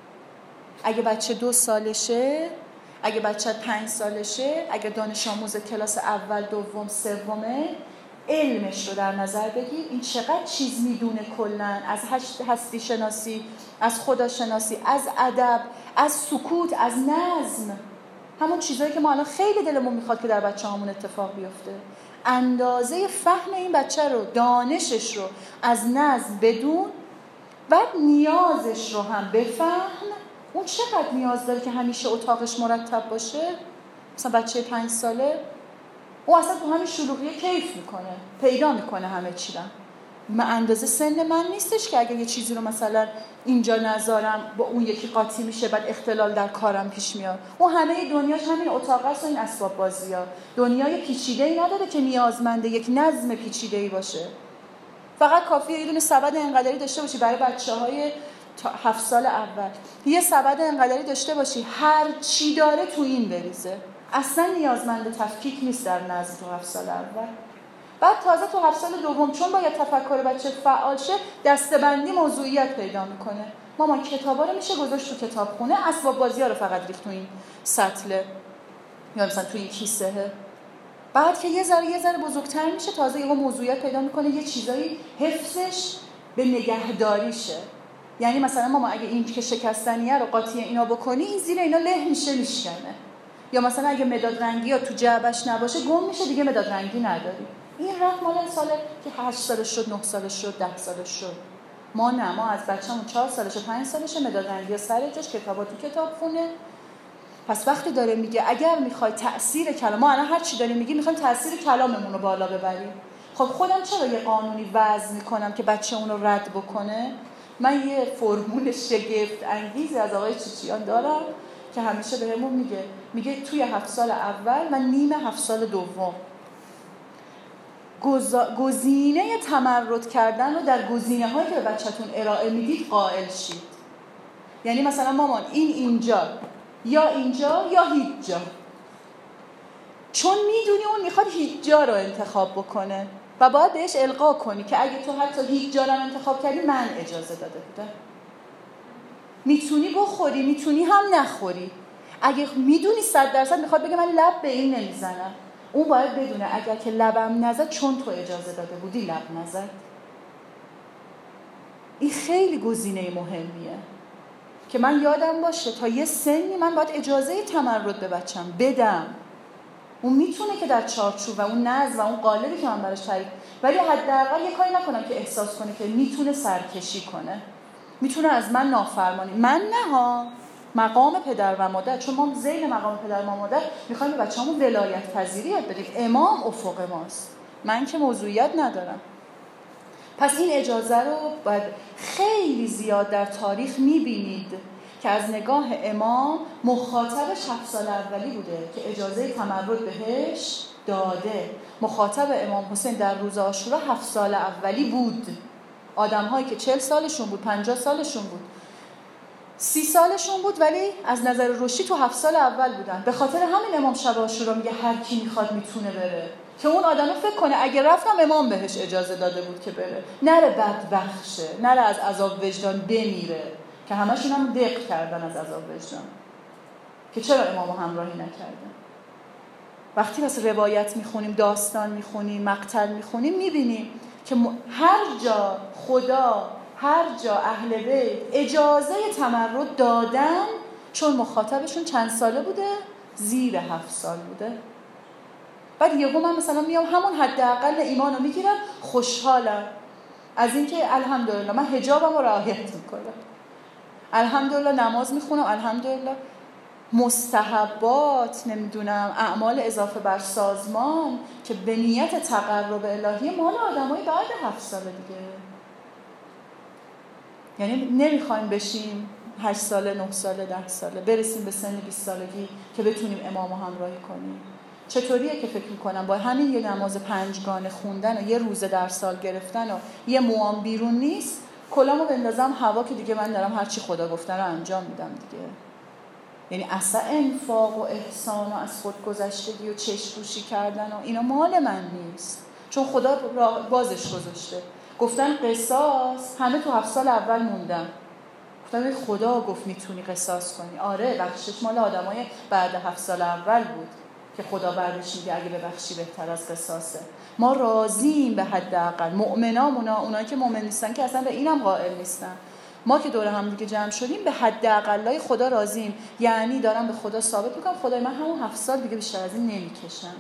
اگه بچه دو سالشه، اگه بچه پنج سالشه، اگه دانش آموز کلاس اول، دوم، سومه، علمش رو در نظر بگیر، این چقدر چیز میدونه کلن از هستی شناسی، از خدا شناسی، از ادب، از سکوت، از نظم، همون چیزایی که ما الان خیلی دلمون میخواد که در بچه همون اتفاق بیفته. اندازه فهم این بچه رو، دانشش رو از نظم بدون، بعد نیازش رو هم بفهم. اون چقدر نیاز داره که همیشه اتاقش مرتب باشه؟ مثلا بچه پنج ساله او اصلا تو همین شلوغی کیف میکنه، پیدا میکنه همه چی رو. من اندازه سن من نیستش که اگه یه چیزی رو مثلا اینجا نذارم با اون یکی قاطی میشه، بعد اختلال در کارم پیش میاد. اون همه دنیاش همین اتاق است و این اسباب بازی ها. دنیای پیچیده‌ای نداره که نیازمنده یک نظم پیچیده‌ای باشه. فقط کافیه یه دونه سبد انقداری داشته باشی برای بچه‌های هفت سال اول، یه سبد انقداری داشته باشی هر چی داره تو این بریزه. اصلا نیازمند تفکیک نیست در نظم تو هفت سال اول. بعد تازه تو هفت سال دوم چون باید تفکر بچه فعال شه، دسته‌بندی موضوعیت پیدا میکنه. مامان کتابا رو میشه گذاشت تو کتابخونه، اسباب بازی‌ها رو فقط ریخت تو این سطله یا مثلا تو این کیسه. بعد که یه ذره یه ذره بزرگتر میشه، تازه یه موضوعیت پیدا میکنه، یه چیزایی حفظش به نگهداریشه. یعنی مثلا ماما اگه این که شکستنیه رو قاطی اینا بکنی، این زیر اینا له میشه میشکنه. یا مثلا اگه مداد رنگی یا تو جعبش نباشه گم میشه، دیگه مداد رنگی نداری. این رفت مال سال که هشت سالش شد، نه سالش شد، ده سالش شد. ما نه، ما از بچه‌مون چهار سالشه، پنج سالشه مداد رنگی سر جاش، کتابا تو کتابخونه. پس وقتی داره میگه اگر میخوای تأثیر کلام، ما الان هر چی داریم میگیم میخوایم تأثیر کلاممون رو بالا ببریم. خب خودم چرا یه قانونی وضع میکنم که بچه اون رو رد بکنه؟ من یه فرمول شگفت انگیزی از آقای چیچیان دارم که همیشه بهمون میگه میگه توی هفت سال اول و نیم هفت سال دوم گزینه تمرد کردن رو در گزینه هایی که به بچه‌تون ارائه میدید قائل شید. یعنی مثلا مامان این اینجا یا اینجا یا هیچ جا، چون میدونی اون میخواد هیچ جا رو انتخاب بکنه و باید بهش القا کنی که اگه تو حتی هیچ جا رو انتخاب کردی من اجازه داده بودم. میتونی بخوری، میتونی هم نخوری. اگه میدونی صد درصد میخواد بگه من لب به این نمیزنم، اون باید بدونه اگر که لبم نزد چون تو اجازه داده بودی لب نزد. این خیلی گزینه مهمیه که من یادم باشه تا یه سنی من باید اجازه تمرد به بچم بدم. اون میتونه که در چارچوب و اون نظم و اون قالبی که من براش تعریف، ولی حداقل یه کاری نکنم که احساس کنه که میتونه سرکشی کنه، میتونه از من نافرمانی. من نه ها، مقام پدر و مادر، چون ما ذیل مقام پدر و مادر میخوایم به بچه‌مون ولایت پذیری یاد بدیم. امام افق ماست، من که موضوعیت ندارم. پس این اجازه رو باید خیلی زیاد در تاریخ میبینید که از نگاه امام مخاطبش هفت سال اولی بوده که اجازه تمرد بهش داده. مخاطب امام حسین در روز عاشورا هفت سال اولی بود. آدم هایی که چهل سالشون بود، پنجاه سالشون بود، سی سالشون بود، ولی از نظر رشدی تو هفت سال اول بودن. به خاطر همین امام شب عاشورا میگه هر کی میخواد میتونه بره، که اون آدم فکر کنه اگه رفتم امام بهش اجازه داده بود که بره، نره بدبخت شه، نره از عذاب وجدان بمیره، که همشون هم دق کردن از عذاب وجدان که چرا امامو همراهی نکردن. وقتی واسه روایت میخونیم، داستان میخونیم، مقتل میخونیم، میبینیم که هر جا خدا، هر جا اهل بیت اجازه تمرد دادن، چون مخاطبشون چند ساله بوده؟ زیر هفت سال بوده. بعد یهو من مثلا میام همون حداقل ایمانو میگیرم، خوشحالم از اینکه الحمدلله من حجابمو رعایت میکنم، الحمدلله نماز میخونم، الحمدلله مستحبات، نمیدونم اعمال اضافه بر سازمان که به نیت تقرب الهی مال آدمای بعد هفت ساله دیگه. یعنی نمیخوایم بشیم هشت ساله، نه ساله، ده ساله، برسیم به سن بیست سالگی که بتونیم امامو همراهی کنیم. چطوریه که فکر میکنم با همین یه نماز پنجگانه خوندن و یه روزه در سال گرفتن و یه موام بیرون نیست، کلامو بندازم هوا که دیگه من دارم هر چی خدا گفته رو انجام میدم دیگه. یعنی اصلا انفاق و احسان و از خود گذشتگی و چشم‌پوشی کردن و اینا مال من نیست، چون خدا بازش گذاشته. گفتن قصاص، همه تو هفت سال اول موندن. گفتن خدا گفت میتونی قصاص کنی. آره، بخشش مال آدمای بعد هفت سال اول بود که خدا بعدش میگه اگه ببخشی بهتر از قصاصه. ما راضییم به حداقل، مؤمنامونا، اونایی که مؤمن نیستن که اصلا به اینم قائل نیستن، ما که دور هم دیگه جمع شدیم به حداقلای خدا راضییم. یعنی دارم به خدا ثابت میکنم خدای من همون هفت سال دیگه بیشتر از این نمیکشم.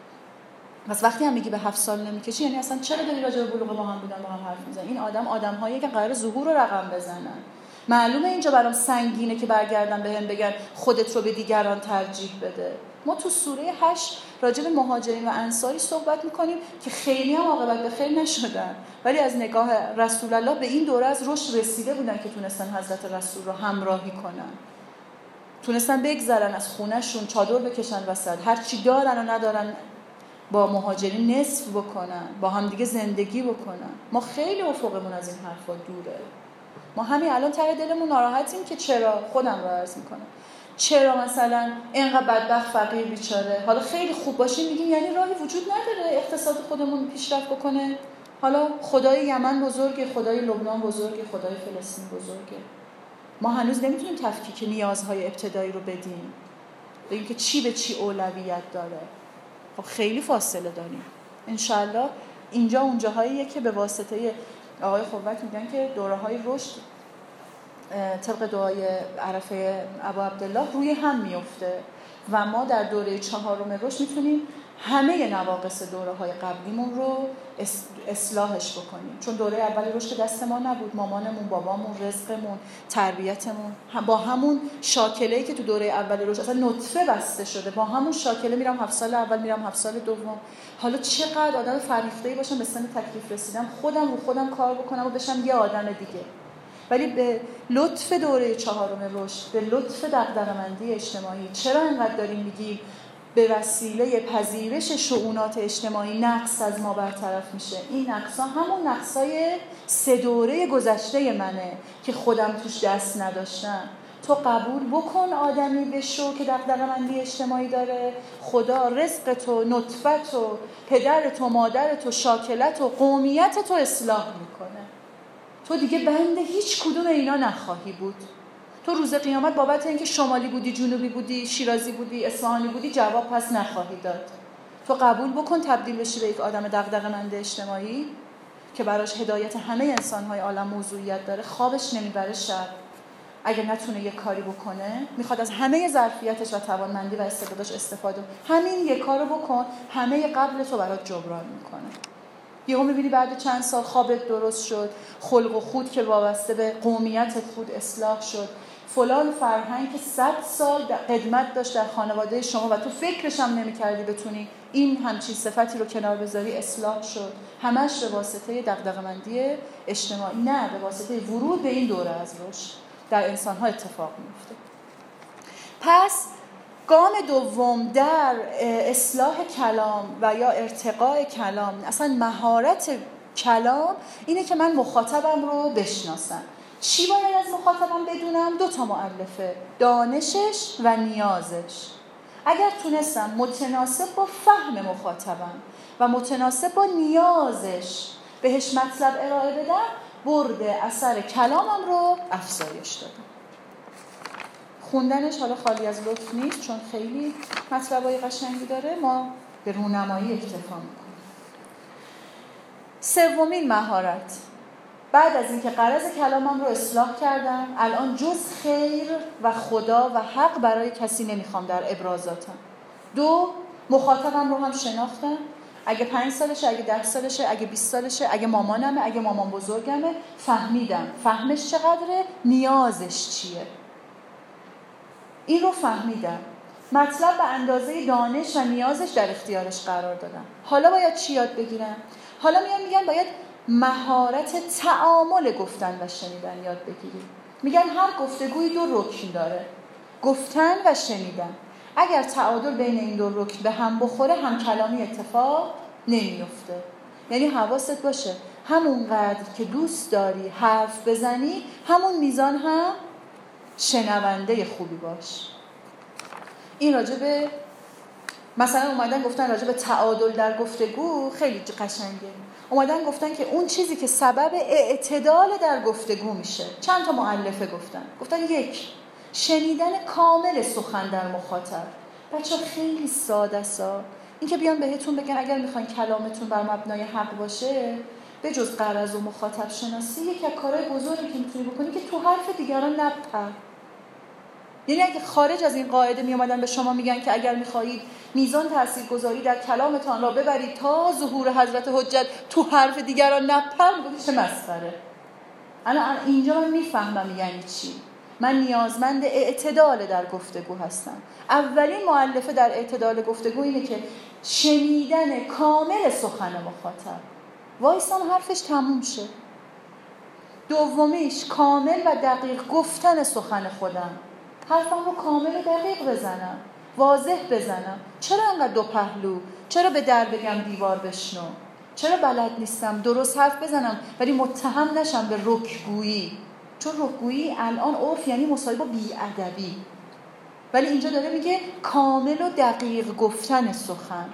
پس وقتی هم میگی به هفت سال نمیکشی، یعنی اصلا چرا داری راجع به بلوغ با هم بودن با هم حرف میزنی؟ این آدم آدم‌هایی که قرار ظهور رو رقم بزنن. معلومه اینجا برام سنگینه که برگردن بهم بگن خودت رو به دیگران ترجیح بده. ما تو سوره هشت راجع به مهاجرین و انصاری صحبت میکنیم که خیلی هم عاقبت به خیر نشدن، ولی از نگاه رسول الله به این دوره از رشد رسیده بودن که تونستن حضرت رسول رو همراهی کنن، تونستن بگذرن از خونهشون، چادر بکشن وسط، هر چی دارن و ندارن با مهاجرین نصف بکنن، با هم دیگه زندگی بکنن. ما خیلی افقمون از این حرفا دوره. ما همین الان ته دلمون ناراحتیم که چرا، خودم رو عرض میکنم، چرا مثلا اینقدر بدبخت فقیر بیچاره. حالا خیلی خوب باشیم میگیم یعنی راهی وجود نداره اقتصاد خودمون پیشرفت بکنه. حالا خدای یمن بزرگه، خدای لبنان بزرگه، خدای فلسطین بزرگه. ما هنوز نمیتونیم تفکیک نیازهای ابتدایی رو بدیم، بگیم که چی به چی اولویت داره. خب خیلی فاصله داریم. انشالله اینجا اونجاهاییه که به واسطه آقای خوبت میگن که دوره‌های رشد طبق دعای عرفه ابا عبدالله روی هم میفته. و ما در دوره چهارم رشد میتونیم همه نواقص دوره های قبلیمون رو اصلاحش بکنیم. چون دوره اول رشد دست ما نبود، مامانمون، بابامون، رزقمون، تربیتمون با همون شاکله‌ای که تو دوره اول رشد اصلا نطفه بسته شده، با همون شاکله میرم هفت سال اول، میرم هفت سال دوم. حالا چقدر آدم فریفته‌ای باشم به سن تکلیف رسیدم خودم رو خودم کار بکنم و بشم یه آدم دیگه. ولی به لطف دوره چهارم رشد، به لطف دغدغه‌مندی اجتماعی، چرا اینقدر داریم میگیم به وسیله پذیرش شؤونات اجتماعی نقص از ما برطرف میشه؟ این نقصا همون نقصای سه دوره گذشته منه که خودم توش دست نداشتم. تو قبول بکن آدمی بشو که دغدغه‌مندی اجتماعی داره، خدا رزق تو، نطفت تو، پدر تو، مادر تو، شاکلت و قومیت تو اصلاح میکنه. تو دیگه بنده هیچ کدوم اینا نخواهی بود. تو روز قیامت بابت اینکه شمالی بودی، جنوبی بودی، شیرازی بودی، اصفهانی بودی جواب پس نخواهی داد. تو قبول بکن تبدیل بشی به یک آدم دغدغه‌مند اجتماعی که براش هدایت همه انسان‌های عالم موضوعیت داره، خوابش نمیبره شب. اگه نتونه یه کاری بکنه، میخواد از همه ظرفیتش و توانمندی و استعدادش استفاده. همین یه کارو بکن، همه قبل تو برات جبران میکنه. یهو میبینی بعد چند سال خوابت درست شد، خلق و خود که وابسته به قومیت خود اصلاح شد، فلان فرهنگ که صد سال قدمت داشت در خانواده شما و تو فکرش هم نمی‌کردی بتونی این همچین صفتی رو کنار بذاری اصلاح شد، همش به واسطه دغدغه‌مندی اجتماعی، نه به واسطه ورود به این دوره از رشد در انسان‌ها اتفاق میفته. پس گام دوم در اصلاح کلام و یا ارتقاء کلام، اصلا مهارت کلام، اینه که من مخاطبم رو بشناسم. چی باید از مخاطبم بدونم؟ دو تا مؤلفه، دانشش و نیازش. اگر تونستم متناسب با فهم مخاطبم و متناسب با نیازش بهش مطلب ارائه بدم، برد اثر کلامم رو افزایش دادم. خوندنش حالا خالی از لطف نیست چون خیلی مطلبای قشنگی داره، ما به رونمایی اکتفا میکنیم. سومین مهارت، بعد از اینکه غرض کلامم رو اصلاح کردم، الان جز خیر و خدا و حق برای کسی نمیخوام در ابرازاتم. دو، مخاطبم رو هم شناختم، اگه پنج سالشه، اگه ده سالشه، اگه بیست سالشه، اگه مامانمه، اگه مامان بزرگمه، فهمیدم فهمش چقدره، نیازش چیه، این رو فهمیدم، مطلب به اندازه دانش و نیازش در اختیارش قرار دادم. حالا باید چی یاد بگیرم؟ حالا میان میگن باید مهارت تعامل گفتن و شنیدن یاد بگیریم. میگن هر گفتگویی دو رکن داره، گفتن و شنیدن. اگر تعادل بین این دو رکن به هم بخوره، هم کلامی اتفاق نمیفته. یعنی حواست باشه همونقدر که دوست داری حرف بزنی، همون میزان هم شنونده خوبی باش. این راجبه مثلا اومدن گفتن راجبه تعادل در گفتگو خیلی قشنگه. اومدن گفتن که اون چیزی که سبب اعتدال در گفتگو میشه، چند تا مؤلفه گفتن. گفتن یک، شنیدن کامل سخن در مخاطب. بچه خیلی ساده است، این که بیان بهتون بگن اگر میخواین کلامتون بر مبنای حق باشه، به جز غرض و مخاطب شناسی، یک از کارهای بزرگی که میتونی بکنی که تو حرف دیگران نپر. یعنی اگه خارج از این قاعده می اومدن به شما میگن که اگر میخواهید میزان تاثیرگذاری در کلامتان را ببرید تا ظهور حضرت حجت، تو حرف دیگران نپر، میگه چه مسخره. الان اینجا من میفهمم یعنی چی. من نیازمند اعتدال در گفتگو هستم. اولین مؤلفه در اعتدال گفتگو اینه که شنیدن کامل سخن مخاطب، وایسام حرفش تموم شه. دومیش کامل و دقیق گفتن سخن خودم، حرفم رو کامل و دقیق بزنم، واضح بزنم. چرا انقدر دو پهلو؟ چرا به در بگم دیوار بشنو؟ چرا بلد نیستم درست حرف بزنم ولی متهم نشم به رکگویی؟ چون رکگویی الان عرف یعنی مساوی با بی‌ادبی، ولی اینجا داره میگه کامل و دقیق گفتن سخن.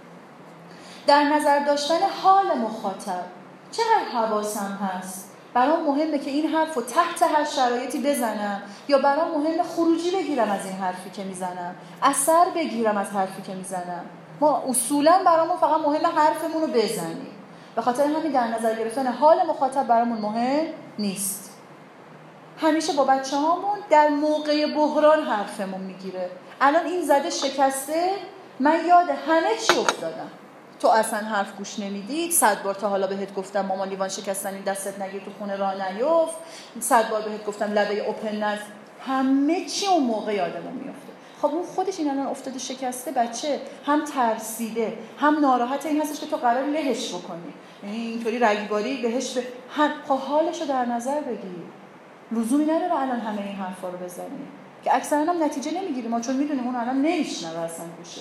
در نظر داشتن حال مخاطب، چقدر حواسم هست، برام مهمه که این حرف رو تحت هر شرایطی بزنم یا برام مهمه خروجی بگیرم از این حرفی که میزنم، اثر بگیرم از حرفی که میزنم. ما اصولا برامون فقط مهمه حرفمون رو بزنیم، به خاطر همین در نظر گرفتن حال مخاطب برامون مهم نیست. همیشه با بچه هامون در موقع بحران حرفمون میگیره. الان این زده شکسته، من یاد همه چی افتادم. تو اصلا حرف گوش نمیدید، صد بار تا حالا بهت گفتم مامان لیوان شکستنی دستت نگیر تو خونه راه نیفت، صد بار بهت گفتم لبه اوپن نز، همه چی اون موقع یادمون میفته. خب اون خودش این الان افتاده شکسته، بچه هم ترسیده هم ناراحت این هستش که تو قرار لهش بکنی، یعنی اینطوری رگباری بهش به هم خب حالشو در نظر بگیر. لزومی نداره الان همه این حرفا رو بزنی که اکثرا هم نتیجه نمیگیریم ما، چون میدونیم اون الان نمیشنوه اصلا گوشش.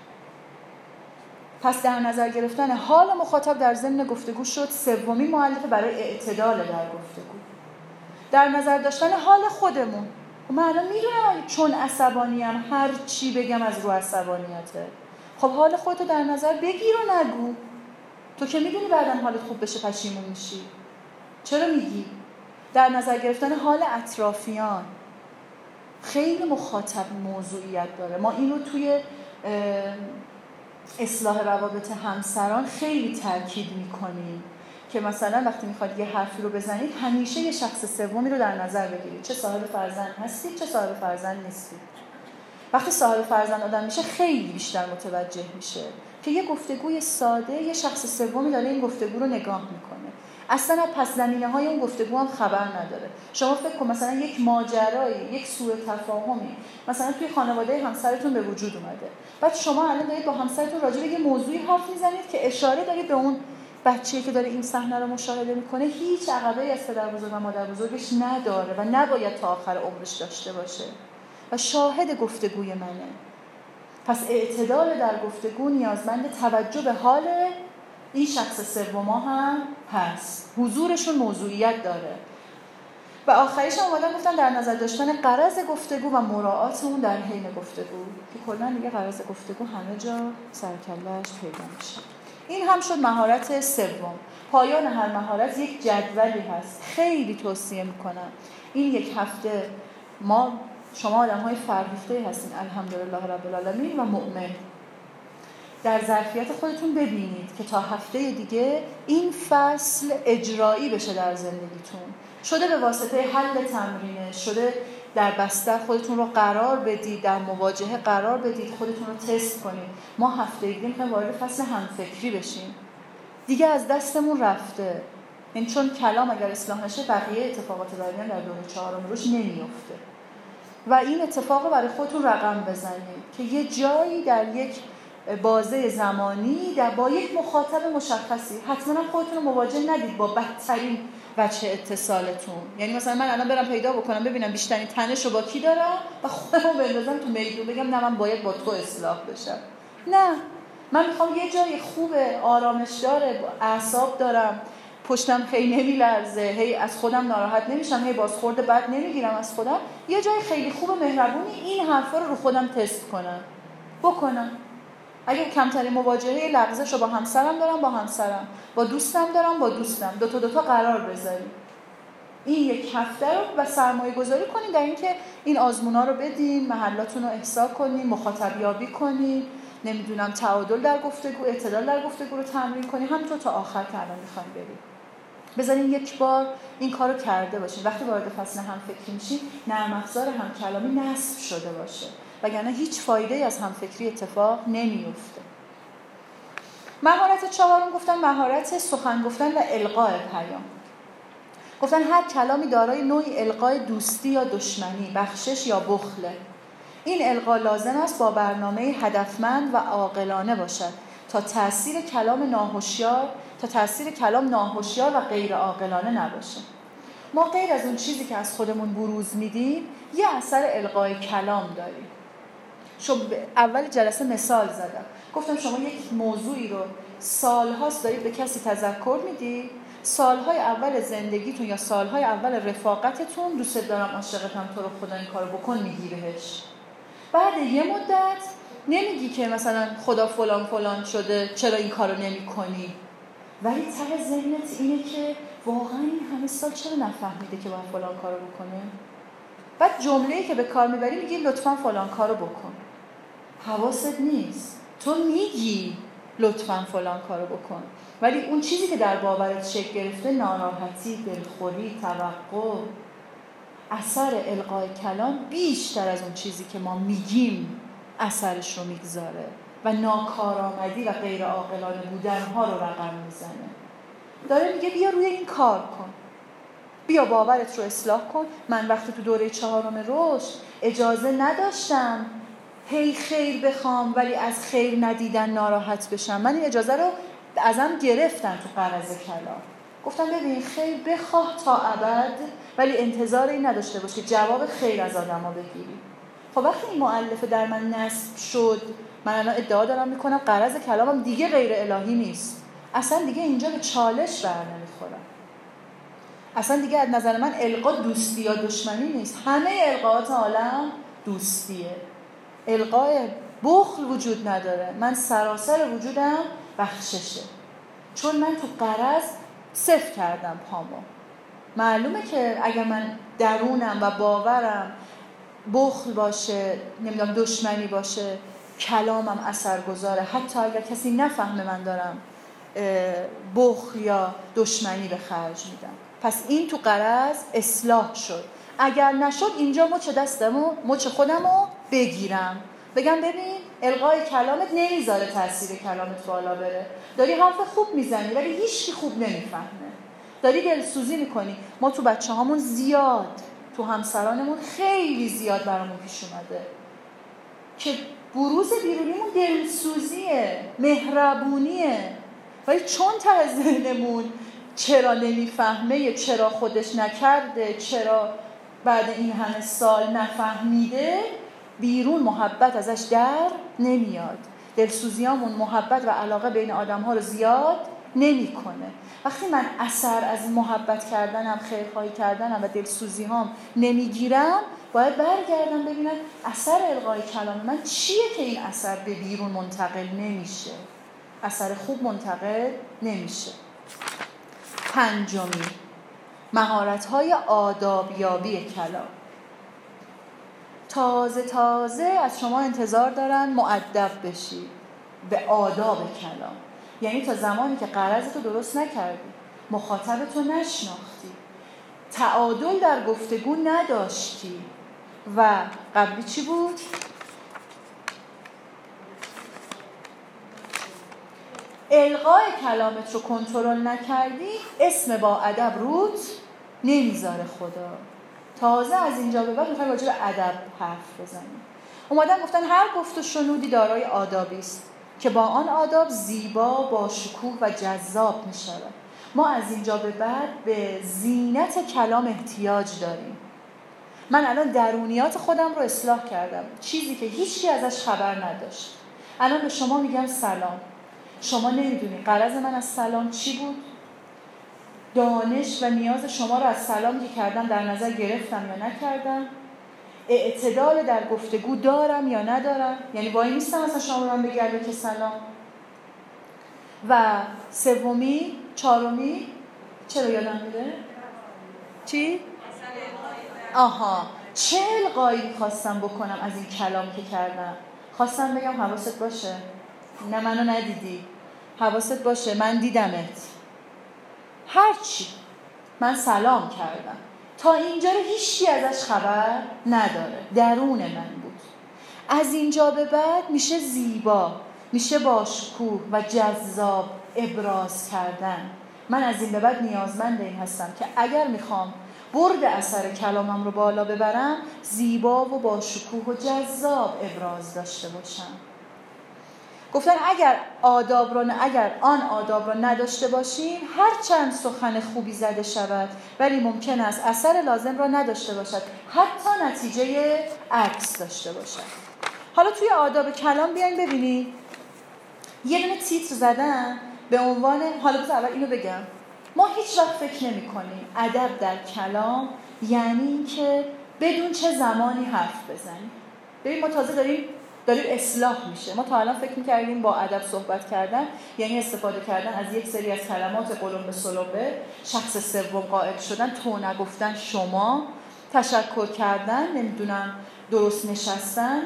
پس در نظر گرفتن حال مخاطب در ضمن گفتگو شد سومین مؤلفه برای اعتدال در گفتگو. در نظر داشتن حال خودمون. من الان میدونم چون عصبانیم هر چی بگم از رو عصبانیته. خب حال خودتو در نظر بگیر و نگو. تو که میدونی بعداً حالت خوب بشه پشیمون میشی. چرا میگی؟ در نظر گرفتن حال اطرافیان. خیلی مخاطب موضوعیت داره. ما اینو توی اصلاح روابط همسران خیلی تاکید میکنیم که مثلا وقتی میخواد یه حرفی رو بزنید همیشه یه شخص سومی رو در نظر بگیرید، چه صاحب فرزند هستید چه صاحب فرزند نیستید. وقتی صاحب فرزند آدم میشه خیلی بیشتر متوجه میشه که یه گفتگوی ساده یه شخص سومی داره این گفتگو رو نگاه میکنه، اصلا از پس زمینه های اون گفتگو هم خبر نداره. شما فکر کن مثلا یک ماجرایی، یک سوء تفاهمی مثلا توی خانواده همسرتون به وجود اومده، بعد شما الان دارید با همسرتون راجع به یه موضوعی حرف میزنید که اشاره دارید به اون بچه‌ای که داره این صحنه رو مشاهده میکنه، هیچ عقبه‌ای از پدر بزرگ و مادر بزرگش نداره و نباید تا آخر عمرش داشته باشه و شاهد گفتگوی منه. پس اعتدال در گفتگو نیازمند توجه به حال این شخص سوم هم هست، حضورشون موضوعیت داره. و آخریش هم اومدن گفتن در نظر داشتن غرض گفتگو و مراعات اون در حین گفتگو، که کلا دیگه غرض گفتگو همه جا سرکله‌اش پیدا میشه. این هم شد مهارت سوم. پایان هر مهارت یک جدولی هست، خیلی توصیه میکنم این یک هفته ما شما آدم‌های فرهیخته هستین الحمدلله رب العالمین و مؤمن، در ظرفیت خودتون ببینید که تا هفته دیگه این فصل اجرایی بشه در زندگیتون، شده به واسطه حل تمرینه، شده در بستر خودتون رو قرار بدید، در مواجهه قرار بدید، خودتون رو تست کنید. ما هفته دیگه میخوایم وارد فصل همفکری بشیم، دیگه از دستمون رفته، این چون کلام اگر اصلاح نشه بقیه اتفاقات بعدی هم در دوره چهارم روش نمیفته و این اتفاق برای خودتون رقم بزنید که یه جایی در یک بازه زمانی در با یک مخاطب مشخصی، حتما خودتون رو مواجه ندید با بدترین وجه اتصالتون. یعنی مثلا من الان برم پیدا بکنم ببینم بیشترین تنش رو با کی دارم و خودمو بندازم تو میدون بگم نه من باید با تو اصلاح بشم. نه، من میخوام یه جای خوب آرامش داره، اعصاب دارم، پشتم خیلی نمیلرزه، هی از خودم ناراحت نمیشم، هی بازخورد بد نمیگیرم از خودم، یه جای خیلی خوب مهربونی این حرفا رو رو خودم تست کنم بکنم. اگه کمترین مواجهه لغزش رو با همسرم دارم با همسرم، با دوستم دارم با دوستم، دو تا دو تا قرار بذاریم این یک هفته رو و سرمایه گذاری کنیم در اینکه این آزمونا رو بدین، محلاتون رو احصا کنین، مخاطب یابی کنین، نمیدونم تعادل در گفتگو، اعتدال در گفتگو رو تمرین کنین، همینطور تا آخر که الان میخوایم بریم. بذارین یک بار این کارو کرده باشین، وقتی وارد فصل هم فکری میشین نرم افزار هم کلامی نصب شده باشه، وگرنه هیچ فایده‌ای از همفکری اتفاق نمیفته. مهارت چهارم گفتن مهارت سخن گفتن و القاء پیام. گفتن هر کلامی دارای نوعی القای دوستی یا دشمنی، بخشش یا بخله. این القا لازم است با برنامه هدفمند و عاقلانه باشد تا تأثیر کلام ناهوشیار تا تأثیر کلام ناهوشیار و غیر عاقلانه نباشه. ما غیر از اون چیزی که از خودمون بروز میدیم یه اثر القای کلام داریم. شما اول جلسه مثال زدم، گفتم شما یک موضوعی رو سالهاست دارید به کسی تذکر میدی، سالهای اول زندگیتون یا سالهای اول رفاقتتون دوست دارم عاشقتم تو رو خدا این کارو بکن میگی بهش، بعد یه مدت نمیگی که مثلا خدا فلان فلان شده چرا این کارو نمی کنی، ولی ته ذهنت اینه که واقعا این همه سال چرا نفهمیده که باید فلان کارو بکنه. بعد جمله‌ای که به کار میبری میگی لطفاً فلان کارو بکن، حواست نیست، تو میگی لطفاً فلان کارو بکن، ولی اون چیزی که در باورت شکل گرفته، ناراحتی، دلخوری، توقع، اثر القای کلام بیشتر از اون چیزی که ما میگیم اثرش رو میگذاره و ناکارآمدی و غیر عاقلانه بودنها رو رقم میزنه. داره میگه بیا روی این کار کن، بیا باورت رو اصلاح کن. من وقتی تو دوره چهارم رشد اجازه نداشتم هی خیر بخوام ولی از خیر ندیدن ناراحت بشم. من این اجازه رو ازم گرفتن تو غرض کلام. گفتم ببین خیر بخواه تا ابد ولی انتظار این نداشته باش که جواب خیر از آدما بگیری. خب وقتی این مؤلفه در من نصب شد، من الان ادعا دارم میکنم غرض کلامم دیگه غیر الهی نیست. اصلا دیگه اینجا به چالش بر نمیخورم. اصلا دیگه از نظر من القا دوستی یا دشمنی نیست. همه القاءات عالم دوستیه. القای بخل وجود نداره. من سراسر وجودم بخششه. چون من تو غرض صفر کردم پامو. معلومه که اگر من درونم و باورم بخل باشه، نمیدونم دشمنی باشه، کلامم اثرگذاره. حتی اگر کسی نفهمه من دارم بخل یا دشمنی به خرج میدم. پس این تو غرض اصلاح شد. اگر نشد اینجا مچ دستمو مچ خودمو بگیرم بگم ببین القای کلامت نمیذاره تاثیر کلامت بالا بره. داری حرف خوب میزنی ولی هیچکی خوب نمیفهمه. داری دلسوزی میکنی. ما تو بچه هامون زیاد، تو همسرانمون خیلی زیاد برامون پیش اومده که بروز بیرونیمون دلسوزیه، مهربونیه، ولی چون ته ذهنمون چرا نمیفهمه، چرا خودش نکرده، چرا بعد این همه سال نفهمیده، بیرون محبت ازش در نمیاد. دلسوزیامون محبت و علاقه بین آدم‌ها رو زیاد نمی‌کنه. وقتی من اثر از محبت کردنم، خیرخواهی کردنم و دلسوزی‌هام نمیگیرم، باید برگردم ببینم اثر القای کلام من چیه که این اثر به بیرون منتقل نمیشه، اثر خوب منتقل نمیشه. پنجمی، مهارت‌های آدابیابی کلام. تازه تازه از شما انتظار دارن مؤدب بشی به آداب کلام. یعنی تا زمانی که غرضتو درست نکردی، مخاطبتو نشناختی، تعادل در گفتگو نداشتی و قبلی چی بود؟ القای کلامت رو کنترل نکردی، اسم با ادب روت نمیذاره خدا. تازه از اینجا به بعد میخوایم راجع به ادب حرف بزنیم. اومدن گفتن هر گفت و شنودی دارای آدابی است که با آن آداب زیبا، با شکوه و جذاب میشود. ما از اینجا به بعد به زینت کلام احتیاج داریم. من الان درونیات خودم رو اصلاح کردم، چیزی که هیچی ازش خبر نداشت. الان به شما میگم سلام، شما نمیدونی غرض من از سلام چی بود؟ دانش و نیاز شما رو از سلامی که کردم در نظر گرفتم یا نکردم؟ اعتدال در گفتگو دارم یا ندارم؟ یعنی وای نیستم اصلا شما رو من بگرده که سلام. و سومی، چهارمی، چرا یادم میره؟ چی؟ آها، چه القایی خواستم بکنم از این کلامی که کردم؟ خواستم بگم حواست باشه، نه منو ندیدی، حواست باشه من دیدمت، هرچی، من سلام کردم. تا اینجا رو هیچی ازش خبر نداره، درون من بود. از اینجا به بعد میشه زیبا، میشه باشکوه و جذاب ابراز کردن. من از این به بعد نیازمند این هستم که اگر میخوام برد اثر کلامم رو بالا ببرم، زیبا و باشکوه و جذاب ابراز داشته باشم. گفتن اگر آداب رو اگر آن آداب رو نداشته باشیم، هر چند سخن خوبی زده شود ولی ممکن است اثر لازم را نداشته باشد، حتی نتیجه عکس داشته باشد. حالا توی آداب کلام بیاین ببینید، یه دونه تیتر زدن به عنوان، حالا بذار اول اینو بگم، ما هیچ وقت فکر نمی کنیم ادب در کلام یعنی که بدون چه زمانی حرف بزنیم. ببین ما تازه داریم داریم اصلاح میشه. ما تا الان فکر می‌کردیم با ادب صحبت کردن یعنی استفاده کردن از یک سری از کلمات قلمبه سلمبه، شخص سوم قائل شدن، تو نگفتن، شما، تشکر کردن، نمیدونم درست نشستن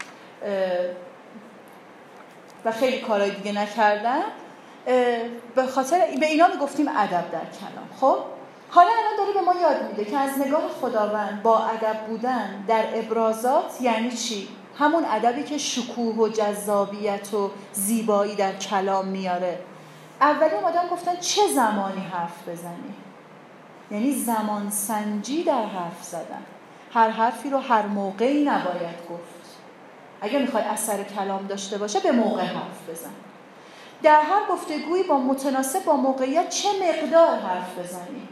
و خیلی کارهای دیگه نکردن. به خاطر به اینا میگفتیم ادب در کلام. خب حالا الان داره به ما یاد میده که از نگاه خداوند با ادب بودن در ابرازات یعنی چی؟ همون ادبی که شکوه و جذابیت و زیبایی در کلام میاره. اولی اومدن گفتن چه زمانی حرف بزنی، یعنی زمان سنجی در حرف زدن. هر حرفی رو هر موقعی نباید گفت. اگه میخوای اثر کلام داشته باشه به موقع حرف بزن. در هر گفتگویی با متناسب با موقعیت چه مقدار حرف بزنی.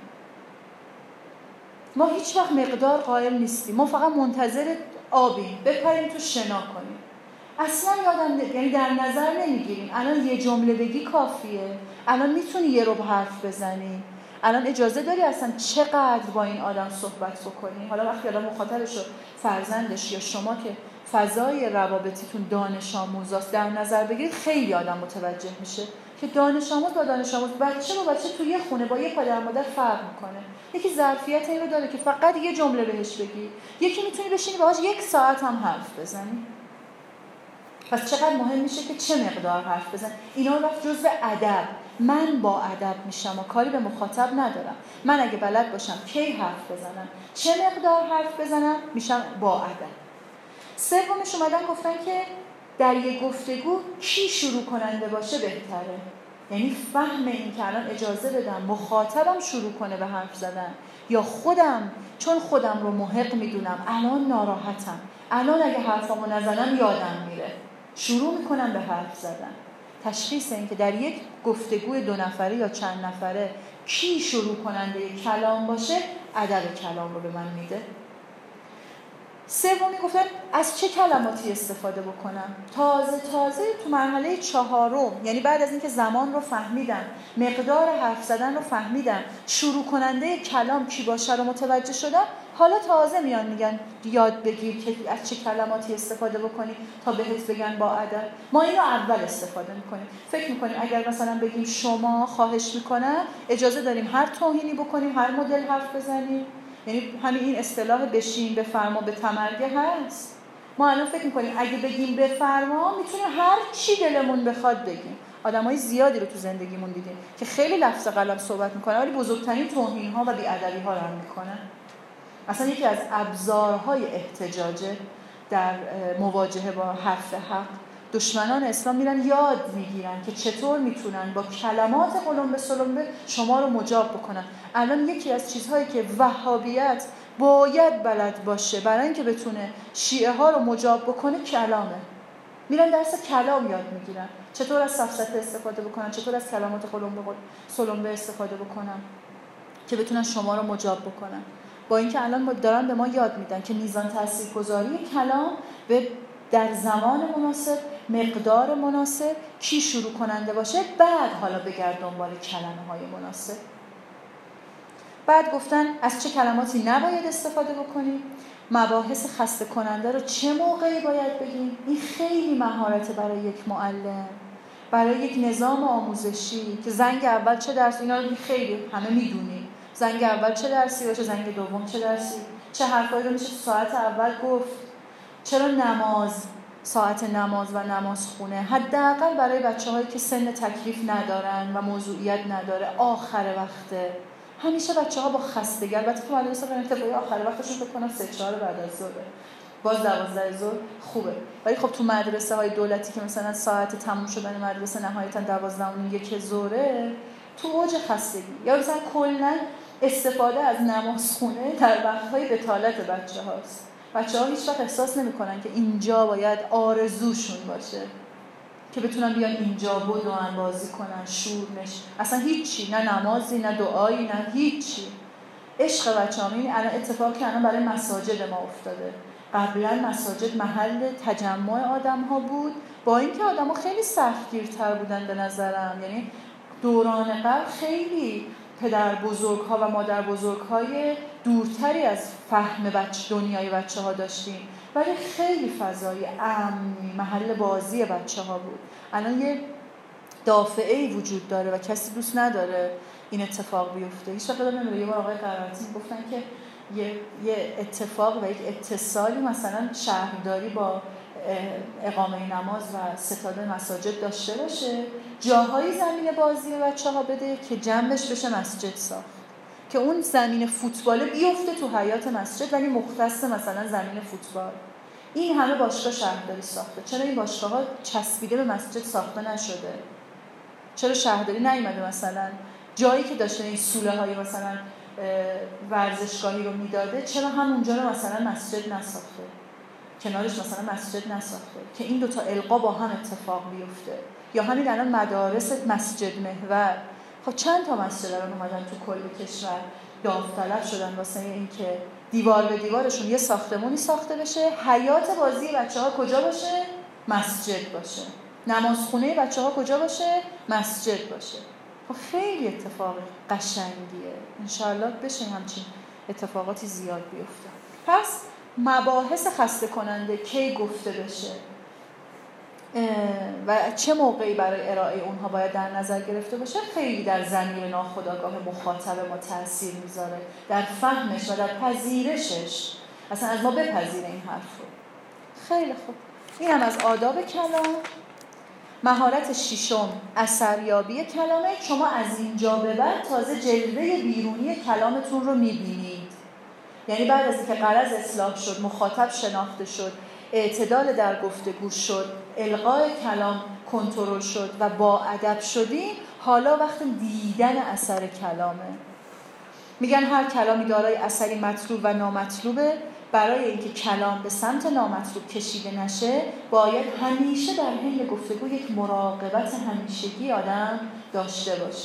ما هیچ وقت مقدار قائل نیستیم، ما فقط منتظر آبیم بپریم تو شنا کنیم. اصلا یادم نه، یعنی در نظر نمیگیریم الان یه جمله بگی کافیه، الان میتونی یه ربع حرف بزنی، الان اجازه داری اصلا چقدر با این آدم صحبت بکنی. حالا وقتی آدم مخاطبش رو فرزندش یا شما که فضای روابطیتون دانش آموزاست در نظر بگیرید، خیلی آدم متوجه میشه که دانش آموز با دانش آموز، بچه با بچه توی یه خونه با یه پدر مادر فرق میکنه. یکی ظرفیت این رو داره که فقط یه جمله بهش بگی، یکی میتونی بشینی باهاش یک ساعت هم حرف بزنی. پس چقدر مهم میشه که چه مقدار حرف بزن. اینا رفت جزء ادب. من با ادب میشم و کاری به مخاطب ندارم. من اگه بلد باشم کی حرف بزنم، چه مقدار حرف بزنم، میشم با ادب. سومش اومدن گفتن که در یک گفتگو کی شروع کننده باشه بهتره. یعنی فهم این که الان اجازه بدم مخاطبم شروع کنه به حرف زدن یا خودم، چون خودم رو محق میدونم الان ناراحتم، الان اگه حرفامو نزنم یادم میره، شروع میکنم به حرف زدن. تشخیص این که در یک گفتگوی دو نفره یا چند نفره کی شروع کننده کلام باشه ادب کلام رو به من میده. سومی گفتن از چه کلماتی استفاده بکنم. تازه تازه تو مرحله چهارم، یعنی بعد از اینکه زمان رو فهمیدم، مقدار حرف زدن رو فهمیدم، شروع کننده کلام کی باشه رو متوجه شدم، حالا تازه میان میگن یاد بگیر که از چه کلماتی استفاده بکنی تا بهت بگن با ادب. ما اینو اول استفاده میکنیم. فکر میکنیم اگر مثلا بگیم شما، خواهش میکنم، اجازه داریم هر توهینی بکنیم، هر مدل حرف بزنیم. یعنی همین این اصطلاح بشین بفرما به تمرگه هست. ما الان فکر میکنیم اگه بگیم بفرما میتونیم هر چی دلمون بخواد بگیم. آدمای زیادی رو تو زندگیمون دیدیم که خیلی لفظ قلم صحبت میکنن ولی بزرگترین توهین‌ها و بی‌ادبی‌ها رو هم میکنن. اصلا یکی از ابزارهای احتجاجه در مواجهه با حرف حق. دشمنان اسلام میرن یاد میگیرن که چطور میتونن با کلمات قلمبه سلمبه شما رو مجاب بکنن. الان یکی از چیزهایی که وهابیت باید بلد باشه برای اینکه بتونه شیعه ها رو مجاب بکنه کلامه. میرن درس کلام یاد میگیرن، چطور از سفسطه استفاده بکنن، چطور از کلمات قلمبه سلمبه استفاده بکنن که بتونن شما رو مجاب بکنن. با اینکه الان دارن به ما یاد میدن که میزان تاثیرگذاری کلام به در زمان مناسب، مقدار مناسب، کی شروع کننده باشه، بعد حالا بگرد دنبال کلمه های مناسب. بعد گفتن از چه کلماتی نباید استفاده بکنیم، مباحث خسته کننده رو چه موقعی باید بگیم. این خیلی مهارته برای یک معلم، برای یک نظام آموزشی که زنگ اول چه درس، اینا رو خیلی همه میدونیم، زنگ اول چه درسی باشه، زنگ دوم چه درسی، چه حرفایی رو میشه ساعت اول گفت، چرا نماز، ساعت نماز و نماز خونه حداقل برای بچه‌هایی که سن تکلیف ندارن و موضوعیت نداره آخر وقته. همیشه بچه‌ها با خستگی، البته تو مدرسه قرن ابتدایی آخر وقتشون فکر کنم سه چهار بعد از ظهر، باز دوازده ظهر خوبه، ولی خب تو مدرسه های دولتی که مثلا ساعت تموم شدن مدرسه نهایتا دوازده و یک ظهره، تو اوج خستگی، یا مثلا کلا استفاده از نمازخونه در وقت‌های بطالت بچه‌هاست. بچه‌ها هیچ وقت احساس نمی‌کنن که اینجا باید آرزوشون باشه که بتونن بیان اینجا بدون بازی کنن، شورنش، اصلا هیچی، نه نمازی، نه دعایی، نه هیچی. عشق بچه‌ها. این الان اتفاقی که الان برای مساجد ما افتاده. قبلا مساجد محل تجمع آدم‌ها بود، با اینکه آدم‌ها خیلی سختگیرتر بودن به نظرم. یعنی دوران قبل خیلی پدر بزرگ‌ها و مادر بزرگ‌های دورتری از فهم بچه دنیای بچه‌ها داشتیم، ولی خیلی فضای امنی، محل بازی بچه‌ها بود. الان یه دافعه‌ای وجود داره و کسی دوست نداره این اتفاق بیفته. هیچ وقت نمی‌دونم، یه بار آقای قرائتی گفتن که یه یه اتفاق و یک اتصالی مثلا شهرداری با اقامه نماز و ستاد مساجد داشته باشه، جاهای زمین بازی به بچه‌ها بده که جنبش بشه مسجد ساخت، که اون زمین فوتبال بیفته تو حیات مسجد ولی مختص مثلا زمین فوتبال. این همه باشگاه شهرداری ساخته، چرا این باشگاه‌ها چسبیده به مسجد ساخته نشده؟ چرا شهرداری نیومده مثلا جایی که داشته این سوله‌های مثلا ورزشگاهی رو میداده، چرا همونجا رو مثلا مسجد نساخته؟ کنارش مثلا مسجد نساخته که این دوتا القا با هم اتفاق بیفته؟ یا همین الان مدارس مسجد محور، خب چند تا مسجد الان اومدن تو کل کشور داوطلب شدن واسه اینکه دیوار به دیوارشون یه ساختمونی ساخته بشه، حیات بازی بچه‌ها کجا باشه؟ مسجد باشه. نمازخونه بچه‌ها کجا باشه؟ مسجد باشه. خب خیلی اتفاق قشنگیه. انشالله بشه همچین اتفاقاتی زیاد بیفته. پس مباحث خسته کننده کی گفته بشه و چه موقعی برای ارائه اونها باید در نظر گرفته باشه خیلی در ضمیر ناخودآگاه مخاطب ما تأثیر میذاره، در فهمش و در پذیرشش، اصلا از ما بپذیره این حرف رو. خیلی خوب، این هم از آداب کلام. مهارت ششم اثریابی کلامه. شما از اینجا به بعد تازه جلوه بیرونی کلامتون رو میبینید، یعنی بعد از اینکه غرض اصلاح شد، مخاطب شناخته شد، اعتدال در گفتگو شد، القای کلام کنترل شد و با ادب شدیم، حالا وقت دیدن اثر کلامه. میگن هر کلامی دارای اثری مطلوب و نامطلوبه. برای اینکه کلام به سمت نامطلوب کشیده نشه باید همیشه در حین گفتگو یک مراقبت همیشگی آدم داشته باشه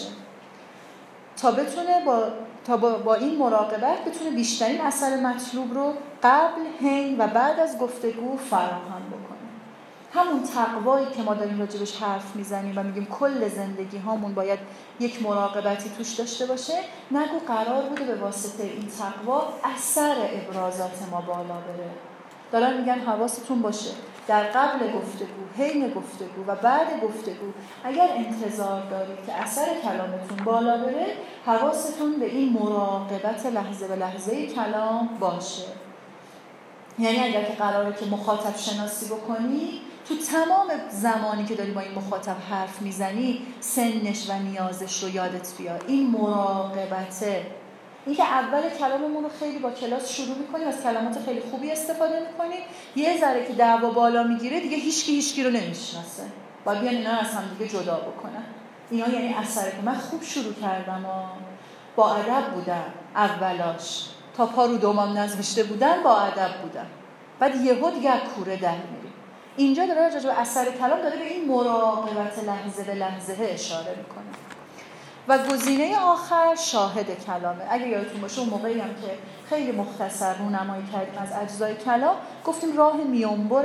تا بتونه با تا با, با این مراقبت بتونه بیشترین اثر مطلوب رو قبل، حین و بعد از گفتگو فراهم بکنه. همون تقوایی که ما داریم راجبش حرف میزنیم و میگیم کل زندگی هامون باید یک مراقبتی توش داشته باشه، نگو قرار بوده به واسطه این تقوا اثر ابرازات ما بالا بره. دارن میگن حواستون باشه در قبل گفتگو، حین گفتگو و بعد گفتگو اگر انتظار دارید که اثر کلامتون بالا بره، حواستون به این مراقبت لحظه به لحظه کلام باشه. یعنی اگر که قراره که مخاطب شناسی بکنی، تو تمام زمانی که داری با این مخاطب حرف میزنی سنش و نیازش رو یادت بیار. این مراقبته، این که اول کلاممون رو خیلی با کلاس شروع میکنیم، از کلمات خیلی خوبی استفاده میکنیم، یه ذره که دعوا بالا میگیره دیگه هیچکی هیچکی رو نمیشناسه، باید بیان اینا از هم دیگه جدا بکنن. اینا یعنی اثره که من خوب شروع کردم و با ادب بودم، اولاش تا پا رو دومم نذاشته بودن با ادب بودم، بعد یهو دیگه کوره در میری. اینجا داره راجع به اثر کلام داره به این مراقبت لحظه به لحظه اشاره میکنه. و گزینه آخر شاهد کلامه. اگه یادتون باشه اون موقعی هم که خیلی مختصر رونمایی کردیم از اجزای کلام، گفتیم راه میانبر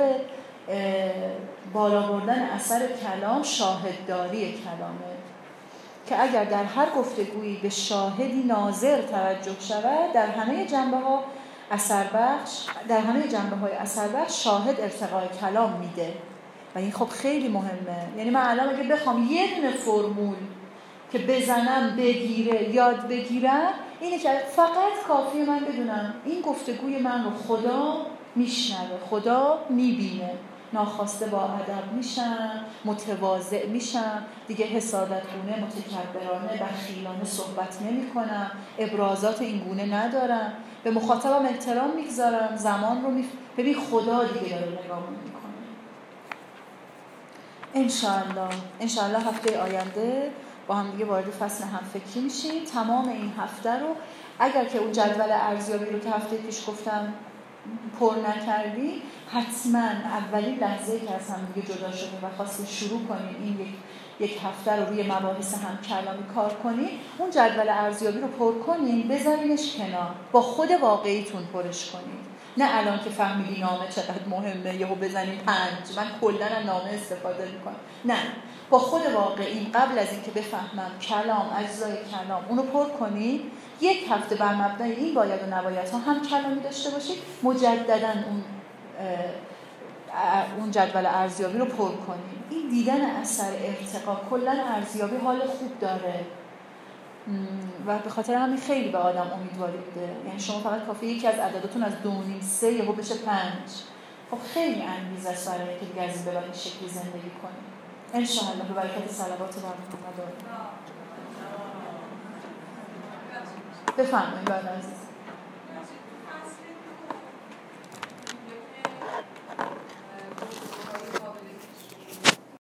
بالا بردن اثر کلام شاهدداری کلامه، که اگر در هر گفتگویی به شاهدی ناظر توجه شود، در همه جنبه‌ها اثر بخش در همه جنبه‌های اثر بخش شاهد ارتقای کلام میده. و این خب خیلی مهمه. یعنی من الان اگه بخوام یه دونه فرمول که بزنم بگیره یاد بگیرم، اینه که فقط کافیه من بدونم این گفتگوی من رو خدا میشنوه، خدا میبینه، ناخواسته با ادب میشم، متواضع میشم، دیگه حسادتگونه، متکبرانه، بخیلانه صحبت نمی کنم، ابرازات این گونه ندارم، به مخاطبم احترام میگذارم، زمان رو می... ببین خدا دیگه داره نگاه میکنه. انشاءالله انشاءالله هفته آینده با هم دیگه وارد فصل همفکری میشیم. تمام این هفته رو اگر که اون جدول ارزیابی رو که هفته پیش گفتم پر نکردی، حتما اولین لحظه‌ای که از هم دیگه جدا شدیم و خواستیم شروع کنیم این یک یک هفته رو روی مباحث هم کلامی کار کنیم، اون جدول ارزیابی رو پر کنیم، بذارینش کنار، با خود واقعیتون پرش کنید. نه الان که فهمیدی نامه چقدر مهمه یهو بزنیم پنج، من کلاً از نامه استفاده میکنم. نه، با خود واقعی قبل از اینکه بفهمم کلام، اجزای کلام، اونو پر کنید. یک هفته بر مبنای این باید و نباید ها هم کلامی داشته باشید، مجدداً اون اون جدول ارزیابی رو پر کنید. این دیدن اثر ارتقا، کلاً ارزیابی حال خوب داره و به خاطر همین خیلی به آدم امیدواری میده. یعنی شما فقط کافیه یکی از عدداتون از دو نیم سه یهو بشه پنج، خب خیلی انگیزه است برای اینکه دیگه از این به بعد این شکلی زندگی کنیم. ان شاء الله به برکت صلوات بر محمد. بفرمایید بعد عزیز.